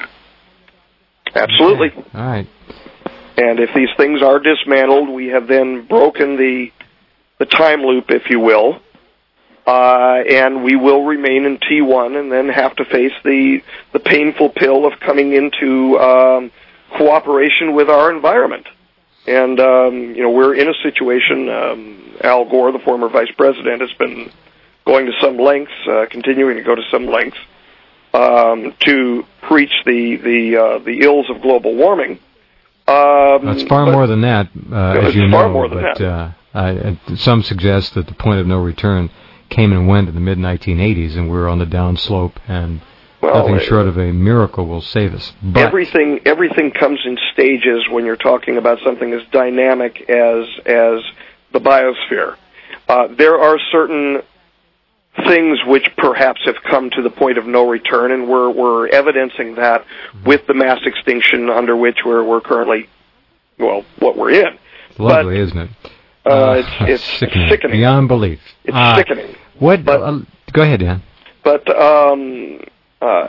[SPEAKER 4] Absolutely.
[SPEAKER 1] Okay. All right.
[SPEAKER 4] And if these things are dismantled, we have then broken the the time loop, if you will, uh, and we will remain in T one and then have to face the the painful pill of coming into um, cooperation with our environment. And um, you know, we're in a situation. Um, Al Gore, the former vice president, has been going to some lengths, uh, continuing to go to some lengths. Um, to preach the the uh, the ills of global warming. Um,
[SPEAKER 1] That's far more than that, uh, as you
[SPEAKER 4] far
[SPEAKER 1] know.
[SPEAKER 4] More than
[SPEAKER 1] but
[SPEAKER 4] that.
[SPEAKER 1] Uh, I, some suggest that the point of no return came and went in the mid nineteen eighties, and we're on the downslope, and
[SPEAKER 4] well,
[SPEAKER 1] nothing
[SPEAKER 4] it,
[SPEAKER 1] short of a miracle will save us. But
[SPEAKER 4] everything everything comes in stages when you're talking about something as dynamic as as the biosphere. Uh, there are certain things which perhaps have come to the point of no return, and we're we're evidencing that with the mass extinction under which we're we're currently, well, what we're in.
[SPEAKER 1] It's lovely, but, isn't it?
[SPEAKER 4] Uh, uh, it's it's
[SPEAKER 1] sickening.
[SPEAKER 4] sickening.
[SPEAKER 1] Beyond belief.
[SPEAKER 4] It's
[SPEAKER 1] uh,
[SPEAKER 4] sickening.
[SPEAKER 1] What?
[SPEAKER 4] But,
[SPEAKER 1] uh, go ahead, Dan.
[SPEAKER 4] But um, uh,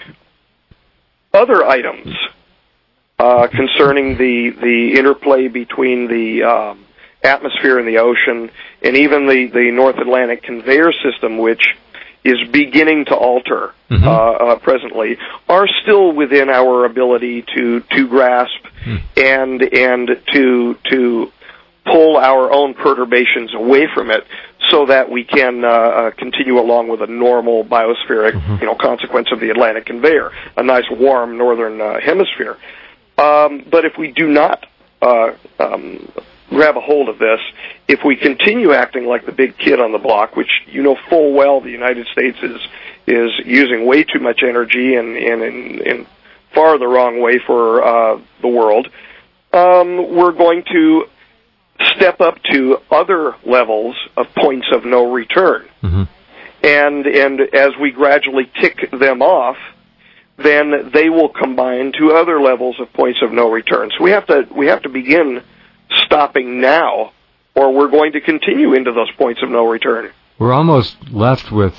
[SPEAKER 4] other items uh, concerning the the interplay between the um, atmosphere and the ocean, and even the, the North Atlantic conveyor system, which is beginning to alter mm-hmm. uh, uh, presently, are still within our ability to to grasp mm. and and to to pull our own perturbations away from it, so that we can uh, uh, continue along with a normal biospheric, mm-hmm. you know, consequence of the Atlantic conveyor, a nice warm northern uh, hemisphere. Um, but if we do not uh, um, grab a hold of this, if we continue acting like the big kid on the block, which you know full well the United States is is using way too much energy and in, in, in far the wrong way for uh, the world, um, we're going to step up to other levels of points of no return. Mm-hmm. And and as we gradually tick them off, then they will combine to other levels of points of no return. So we have to we have to begin stopping now, or we're going to continue into those points of no return.
[SPEAKER 1] We're almost left with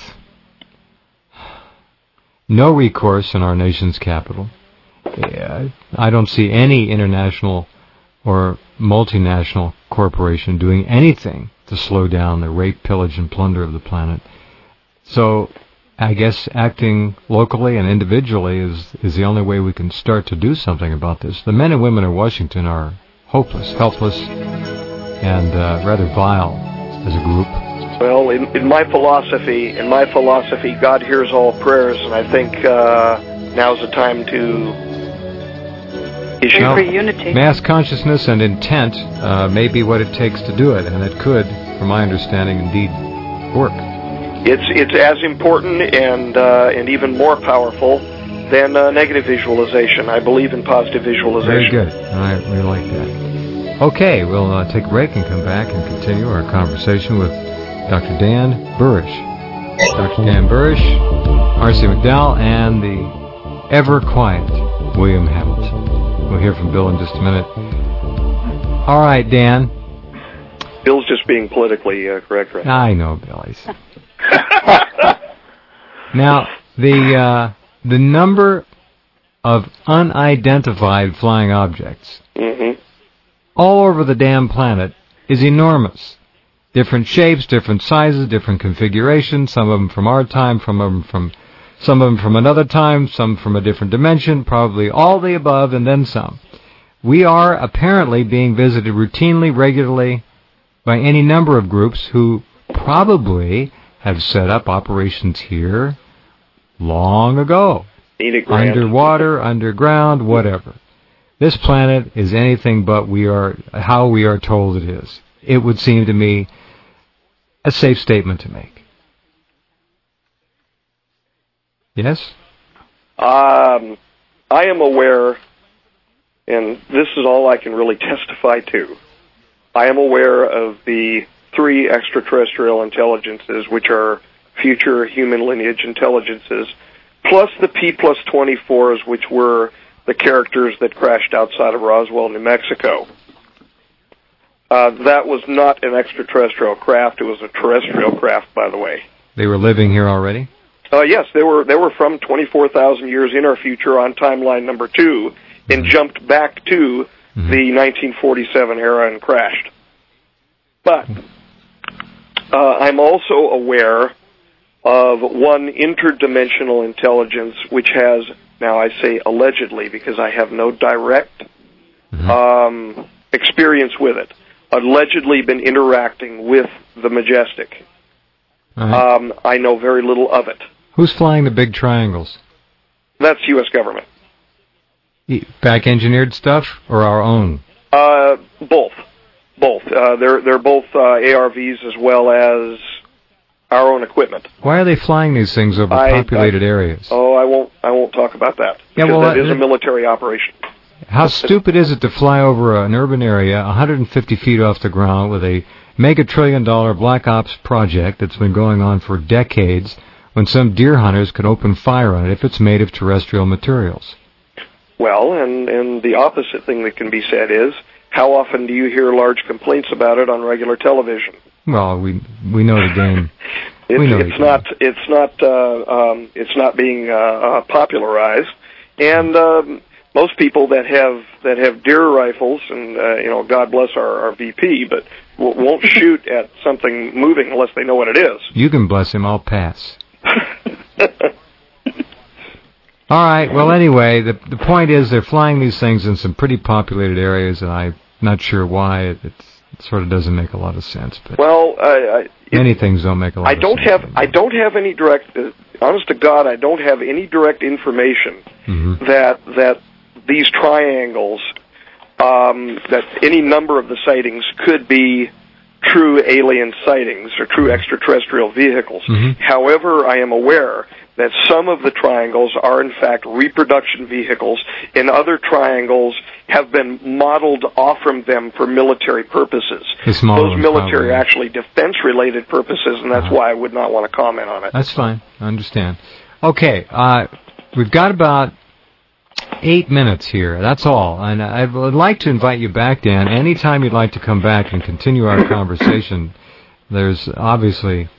[SPEAKER 1] no recourse in our nation's capital. I don't see any international or multinational corporation doing anything to slow down the rape, pillage, and plunder of the planet. So I guess acting locally and individually is, is the only way we can start to do something about this. The men and women of Washington are hopeless, helpless, and uh, rather vile as a group.
[SPEAKER 4] Well, in, in my philosophy, in my philosophy, God hears all prayers, and I think uh, now's the time to issue
[SPEAKER 3] for unity.
[SPEAKER 1] Mass consciousness and intent uh, may be what it takes to do it, and it could, from my understanding, indeed work.
[SPEAKER 4] It's it's as important and uh, and even more powerful than uh, negative visualization. I believe in positive visualization.
[SPEAKER 1] Very good. I really like that. Okay, we'll uh, take a break and come back and continue our conversation with Doctor Dan Burrish. Doctor Dan Burrish, R C McDowell, and the ever-quiet William Hamilton. We'll hear from Bill in just a minute. All right, Dan.
[SPEAKER 4] Bill's just being politically uh, correct right now.
[SPEAKER 1] I know, Billy's. Now, the uh, the number of unidentified flying objects
[SPEAKER 4] mm-hmm.
[SPEAKER 1] all over the damn planet is enormous. Different shapes, different sizes, different configurations, some of them from our time, some of them from some of them from another time, some from a different dimension, probably all the above and then some. We are apparently being visited routinely, regularly, by any number of groups who probably have set up operations here long ago.
[SPEAKER 4] Enoch Grant.
[SPEAKER 1] Underwater, underground, whatever. This planet is anything but we are how we are told it is. It would seem to me a safe statement to make. Yes?
[SPEAKER 4] Um, I am aware, and this is all I can really testify to, I am aware of the three extraterrestrial intelligences, which are future human lineage intelligences, plus the P plus twenty-fours, which were the characters that crashed outside of Roswell, New Mexico. Uh, that was not an extraterrestrial craft. It was a terrestrial craft, by the way.
[SPEAKER 1] They were living here already?
[SPEAKER 4] Uh, yes, they were They were from twenty-four thousand years in our future on timeline number two and mm-hmm. jumped back to mm-hmm. the nineteen forty-seven era and crashed. But uh, I'm also aware of one interdimensional intelligence which has, now I say allegedly because I have no direct mm-hmm. um, experience with it, allegedly been interacting with the Majestic.
[SPEAKER 1] Right.
[SPEAKER 4] Um, I know very little of it.
[SPEAKER 1] Who's flying the big triangles?
[SPEAKER 4] That's U S government.
[SPEAKER 1] Back-engineered stuff or our own?
[SPEAKER 4] Uh, both. Both. Uh, they're they're both uh, A R Vs as well as our own equipment.
[SPEAKER 1] Why are they flying these things over
[SPEAKER 4] I,
[SPEAKER 1] populated
[SPEAKER 4] I,
[SPEAKER 1] areas?
[SPEAKER 4] Oh, I won't. I won't talk about that.
[SPEAKER 1] Yeah, well,
[SPEAKER 4] that is
[SPEAKER 1] uh,
[SPEAKER 4] a military operation.
[SPEAKER 1] How stupid is it to fly over an urban area one hundred fifty feet off the ground with a mega-trillion-dollar black ops project that's been going on for decades when some deer hunters could open fire on it if it's made of terrestrial materials?
[SPEAKER 4] Well, and, and the opposite thing that can be said is, how often do you hear large complaints about it on regular television?
[SPEAKER 1] Well, we we know the game.
[SPEAKER 4] it's,
[SPEAKER 1] we know
[SPEAKER 4] it's
[SPEAKER 1] the
[SPEAKER 4] not
[SPEAKER 1] game.
[SPEAKER 4] it's not uh, um, it's not being uh, uh, popularized, and um, most people that have that have deer rifles, and uh, you know, God bless our, our V P, but w- won't shoot at something moving unless they know what it is.
[SPEAKER 1] You can bless him. I'll pass. All right. Well, anyway, the the point is they're flying these things in some pretty populated areas, and I'm not sure why. It, it's, it sort of doesn't make a lot of sense. But
[SPEAKER 4] well, uh, it,
[SPEAKER 1] many things don't make a lot
[SPEAKER 4] I
[SPEAKER 1] of
[SPEAKER 4] don't
[SPEAKER 1] sense.
[SPEAKER 4] have I don't have any direct. Uh, honest to God, I don't have any direct information
[SPEAKER 1] mm-hmm.
[SPEAKER 4] that that these triangles, um, that any number of the sightings could be true alien sightings or true extraterrestrial vehicles.
[SPEAKER 1] Mm-hmm.
[SPEAKER 4] However, I am aware that some of the triangles are in fact reproduction vehicles, and other triangles have been modeled off from them for military purposes.
[SPEAKER 1] Those
[SPEAKER 4] military
[SPEAKER 1] probably.
[SPEAKER 4] actually defense-related purposes, and that's uh-huh. why I would not want to comment on it.
[SPEAKER 1] That's fine. I understand. Okay, uh, we've got about eight minutes here. That's all. And I would like to invite you back, Dan, anytime you'd like to come back and continue our conversation. There's obviously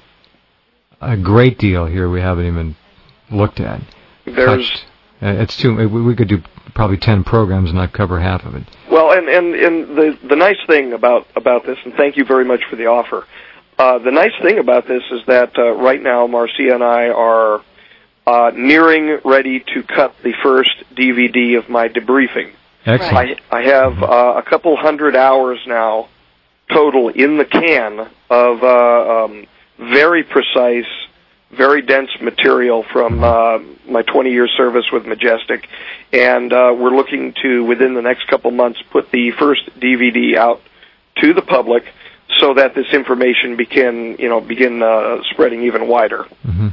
[SPEAKER 1] a great deal here we haven't even looked at.
[SPEAKER 4] There's
[SPEAKER 1] touched. Uh, it's too. We, we could do probably ten programs and not cover half of it.
[SPEAKER 4] Well, and and, and the the nice thing about about this, and thank you very much for the offer. Uh, the nice thing about this is that uh, right now Marcia and I are uh, nearing ready to cut the first D V D of my debriefing.
[SPEAKER 1] Excellent.
[SPEAKER 4] I, I have uh, a couple hundred hours now total in the can of uh, um, very precise, very dense material from uh, my twenty year service with Majestic, and uh, we're looking to, within the next couple months, put the first D V D out to the public so that this information begin, you know, begin uh, spreading even wider.
[SPEAKER 1] Mm-hmm.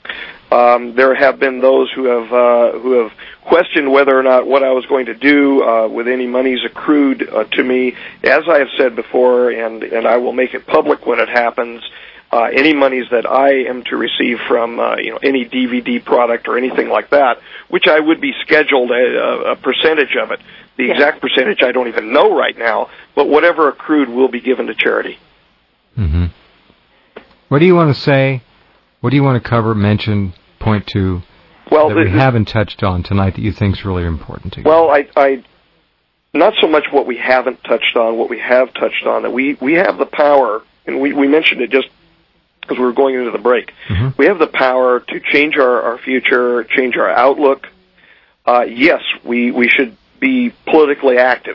[SPEAKER 4] Um, there have been those who have uh, who have questioned whether or not what I was going to do uh, with any monies accrued uh, to me. As I have said before, and and I will make it public when it happens. Uh, any monies that I am to receive from uh, you know any D V D product or anything like that, which I would be scheduled a, a percentage of it. The
[SPEAKER 3] yes.
[SPEAKER 4] exact percentage I don't even know right now, but whatever accrued will be given to charity.
[SPEAKER 1] Mm-hmm. What do you want to say? What do you want to cover, mention, point to
[SPEAKER 4] well,
[SPEAKER 1] that
[SPEAKER 4] the,
[SPEAKER 1] we haven't touched on tonight that you think is really important to you?
[SPEAKER 4] Well, I, I not so much what we haven't touched on, what we have touched on, that we, we have the power, and we, we mentioned it just because we were going into the break.
[SPEAKER 1] Mm-hmm.
[SPEAKER 4] We have the power to change our, our future, change our outlook. Uh, yes, we, we should be politically active.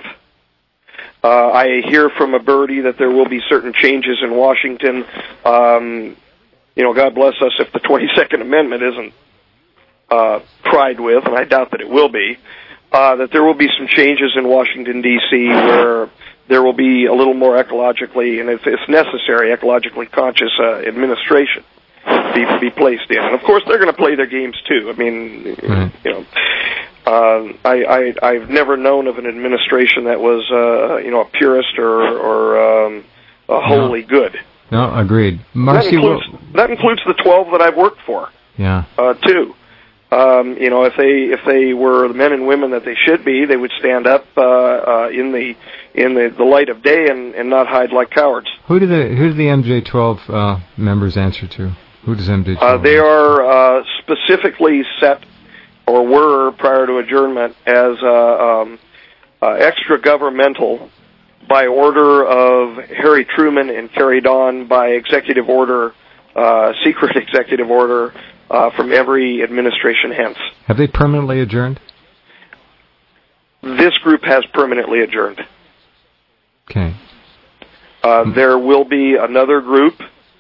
[SPEAKER 4] Uh, I hear from a birdie that there will be certain changes in Washington. Um, you know, God bless us if the twenty-second Amendment isn't uh, cried with, and I doubt that it will be, uh, that there will be some changes in Washington, D C, where there will be a little more ecologically, and if it's necessary, ecologically conscious uh, administration be, be placed in. And, of course, they're going to play their games, too. I mean, mm-hmm. you know, uh, I, I, I've never known of an administration that was, uh, you know, a purist or, or um, a wholly no. good.
[SPEAKER 1] No, agreed. Marcy,
[SPEAKER 4] that, includes, that includes the twelve that I've worked for,
[SPEAKER 1] yeah,
[SPEAKER 4] uh, too. Um, you know, if they if they were the men and women that they should be, they would stand up uh, uh, in the in the, the light of day and, and not hide like cowards.
[SPEAKER 1] Who do the who do the M J twelve uh, members answer to? Who does M J twelve?
[SPEAKER 4] Uh, they are uh, specifically set, or were prior to adjournment, as uh, um, uh, extra governmental by order of Harry Truman and carried on by executive order, uh, secret executive order. Uh, from every administration hence.
[SPEAKER 1] Have they permanently adjourned?
[SPEAKER 4] This group has permanently adjourned.
[SPEAKER 1] Okay.
[SPEAKER 4] Uh, there will be another group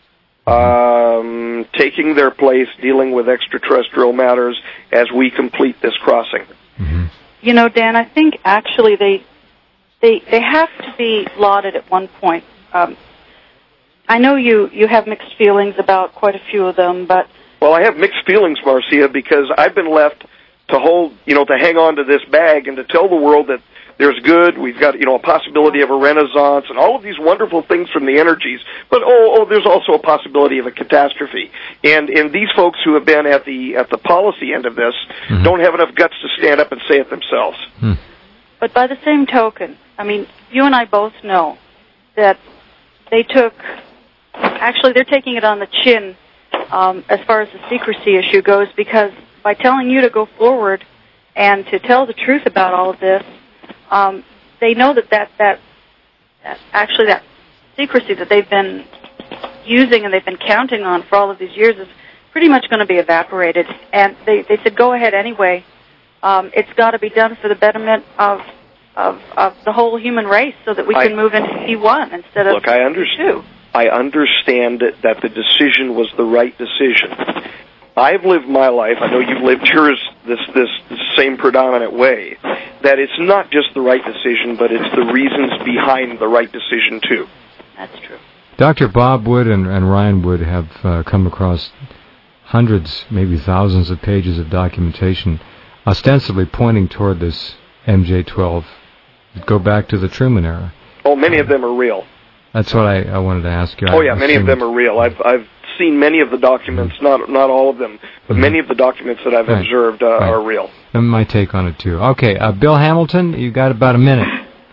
[SPEAKER 4] um, taking their place, dealing with extraterrestrial matters as we complete this crossing.
[SPEAKER 1] Mm-hmm.
[SPEAKER 3] You know, Dan, I think actually they they they have to be lauded at one point. Um, I know you, you have mixed feelings about quite a few of them, but
[SPEAKER 4] well, I have mixed feelings, Marcia, because I've been left to hold, you know, to hang on to this bag and to tell the world that there's good, we've got, you know, a possibility of a renaissance and all of these wonderful things from the energies, but oh, oh there's also a possibility of a catastrophe. And and these folks who have been at the at the policy end of this mm-hmm. don't have enough guts to stand up and say it themselves.
[SPEAKER 1] Hmm.
[SPEAKER 3] But by the same token, I mean, you and I both know that they took, actually they're taking it on the chin Um, as far as the secrecy issue goes, because by telling you to go forward and to tell the truth about all of this, um, they know that that, that that actually that secrecy that they've been using and they've been counting on for all of these years is pretty much going to be evaporated. And they, they said, go ahead anyway. Um, it's got to be done for the betterment of, of of the whole human race so that we can I, move into C one instead of
[SPEAKER 4] look, I understand.
[SPEAKER 3] C two.
[SPEAKER 4] I understand that the decision was the right decision. I've lived my life, I know you've lived yours this, this same predominant way, that it's not just the right decision, but it's the reasons behind the right decision, too.
[SPEAKER 3] That's true.
[SPEAKER 1] Doctor Bob Wood and, and Ryan Wood have uh, come across hundreds, maybe thousands of pages of documentation, ostensibly pointing toward this M J twelve. Go back to the Truman era.
[SPEAKER 4] Oh, many of them are real.
[SPEAKER 1] That's what I, I wanted to ask you.
[SPEAKER 4] Oh, yeah, many of them are real. I've I've seen many of the documents, mm-hmm. not not all of them, but mm-hmm. many of the documents that I've right. observed uh, right. are real.
[SPEAKER 1] And my take on it, too. Okay, uh, Bill Hamilton, you got about a minute.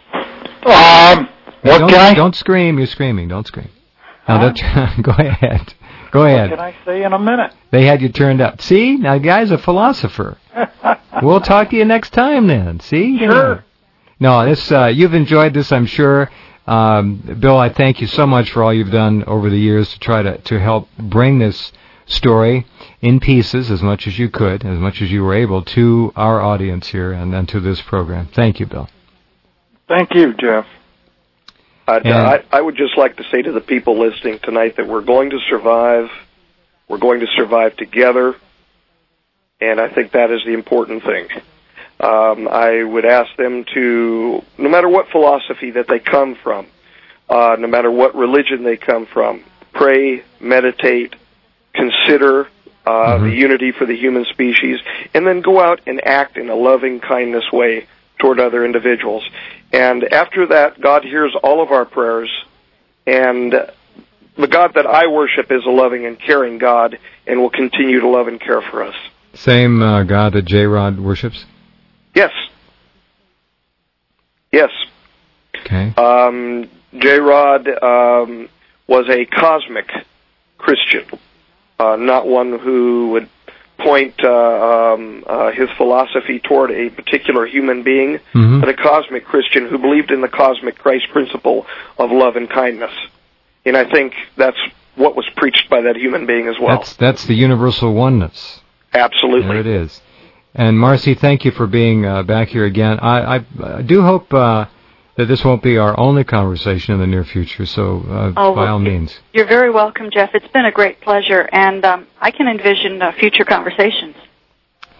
[SPEAKER 2] Um, what
[SPEAKER 1] don't,
[SPEAKER 2] can I...
[SPEAKER 1] Don't scream, you're screaming, don't scream. Now, huh? Go ahead. Go ahead.
[SPEAKER 2] What can I say in a minute?
[SPEAKER 1] They had you turned up. See? Now, the guy's a philosopher. We'll talk to you next time, then. See?
[SPEAKER 2] Sure.
[SPEAKER 1] No, this uh, you've enjoyed this, I'm sure. Um, Bill, I thank you so much for all you've done over the years to try to, to help bring this story in pieces as much as you could, as much as you were able, to our audience here and, and to this program. Thank you, Bill.
[SPEAKER 2] Thank you, Jeff.
[SPEAKER 4] Uh, I, I would just like to say to the people listening tonight that we're going to survive. We're going to survive together, and I think that is the important thing. Um, I would ask them to, no matter what philosophy that they come from, uh, no matter what religion they come from, pray, meditate, consider uh, mm-hmm. the unity for the human species, and then go out and act in a loving kindness way toward other individuals. And after that, God hears all of our prayers, and the God that I worship is a loving and caring God and will continue to love and care for us.
[SPEAKER 1] Same uh, God that J-Rod worships?
[SPEAKER 4] Yes. Yes.
[SPEAKER 1] Okay.
[SPEAKER 4] Um, J-Rod um, was a cosmic Christian, uh, not one who would point uh, um, uh, his philosophy toward a particular human being,
[SPEAKER 1] mm-hmm.
[SPEAKER 4] but a cosmic Christian who believed in the cosmic Christ principle of love and kindness. And I think that's what was preached by that human being as well.
[SPEAKER 1] That's, that's the universal oneness.
[SPEAKER 4] Absolutely.
[SPEAKER 1] There it is. And Marcy, thank you for being uh, back here again. I, I, I do hope uh, that this won't be our only conversation in the near future, so uh,
[SPEAKER 3] oh,
[SPEAKER 1] by
[SPEAKER 3] well,
[SPEAKER 1] all means.
[SPEAKER 3] You're very welcome, Jeff. It's been a great pleasure, and um, I can envision uh, future conversations.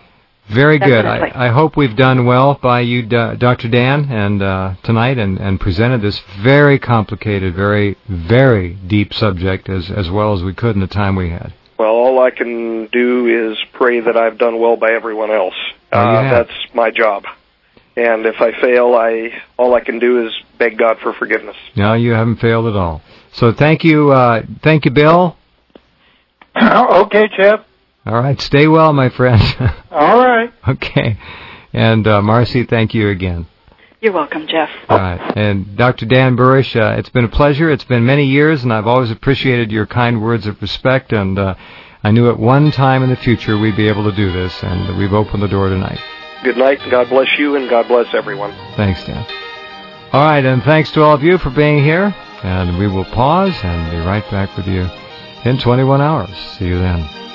[SPEAKER 1] Very good.
[SPEAKER 3] Definitely.
[SPEAKER 1] I, I hope we've done well by you, D- Doctor Dan, and uh, tonight, and, and presented this very complicated, very, very deep subject as as well as we could in the time we had.
[SPEAKER 4] Well, all I can do is pray that I've done well by everyone else.
[SPEAKER 1] Oh, you
[SPEAKER 4] uh,
[SPEAKER 1] have.
[SPEAKER 4] That's my job. And if I fail, I all I can do is beg God for forgiveness.
[SPEAKER 1] No, you haven't failed at all. So thank you, uh, thank you, Bill.
[SPEAKER 2] Okay, Chip.
[SPEAKER 1] All right, stay well, my friend.
[SPEAKER 2] All right.
[SPEAKER 1] Okay. And uh, Marcy, thank you again.
[SPEAKER 3] You're welcome, Jeff.
[SPEAKER 1] All right. And Doctor Dan Burish, uh, it's been a pleasure. It's been many years, and I've always appreciated your kind words of respect, and uh, I knew at one time in the future we'd be able to do this, and we've opened the door tonight.
[SPEAKER 4] Good night, and God bless you, and God bless everyone.
[SPEAKER 1] Thanks, Dan. All right, and thanks to all of you for being here, and we will pause and be right back with you in twenty-one hours. See you then.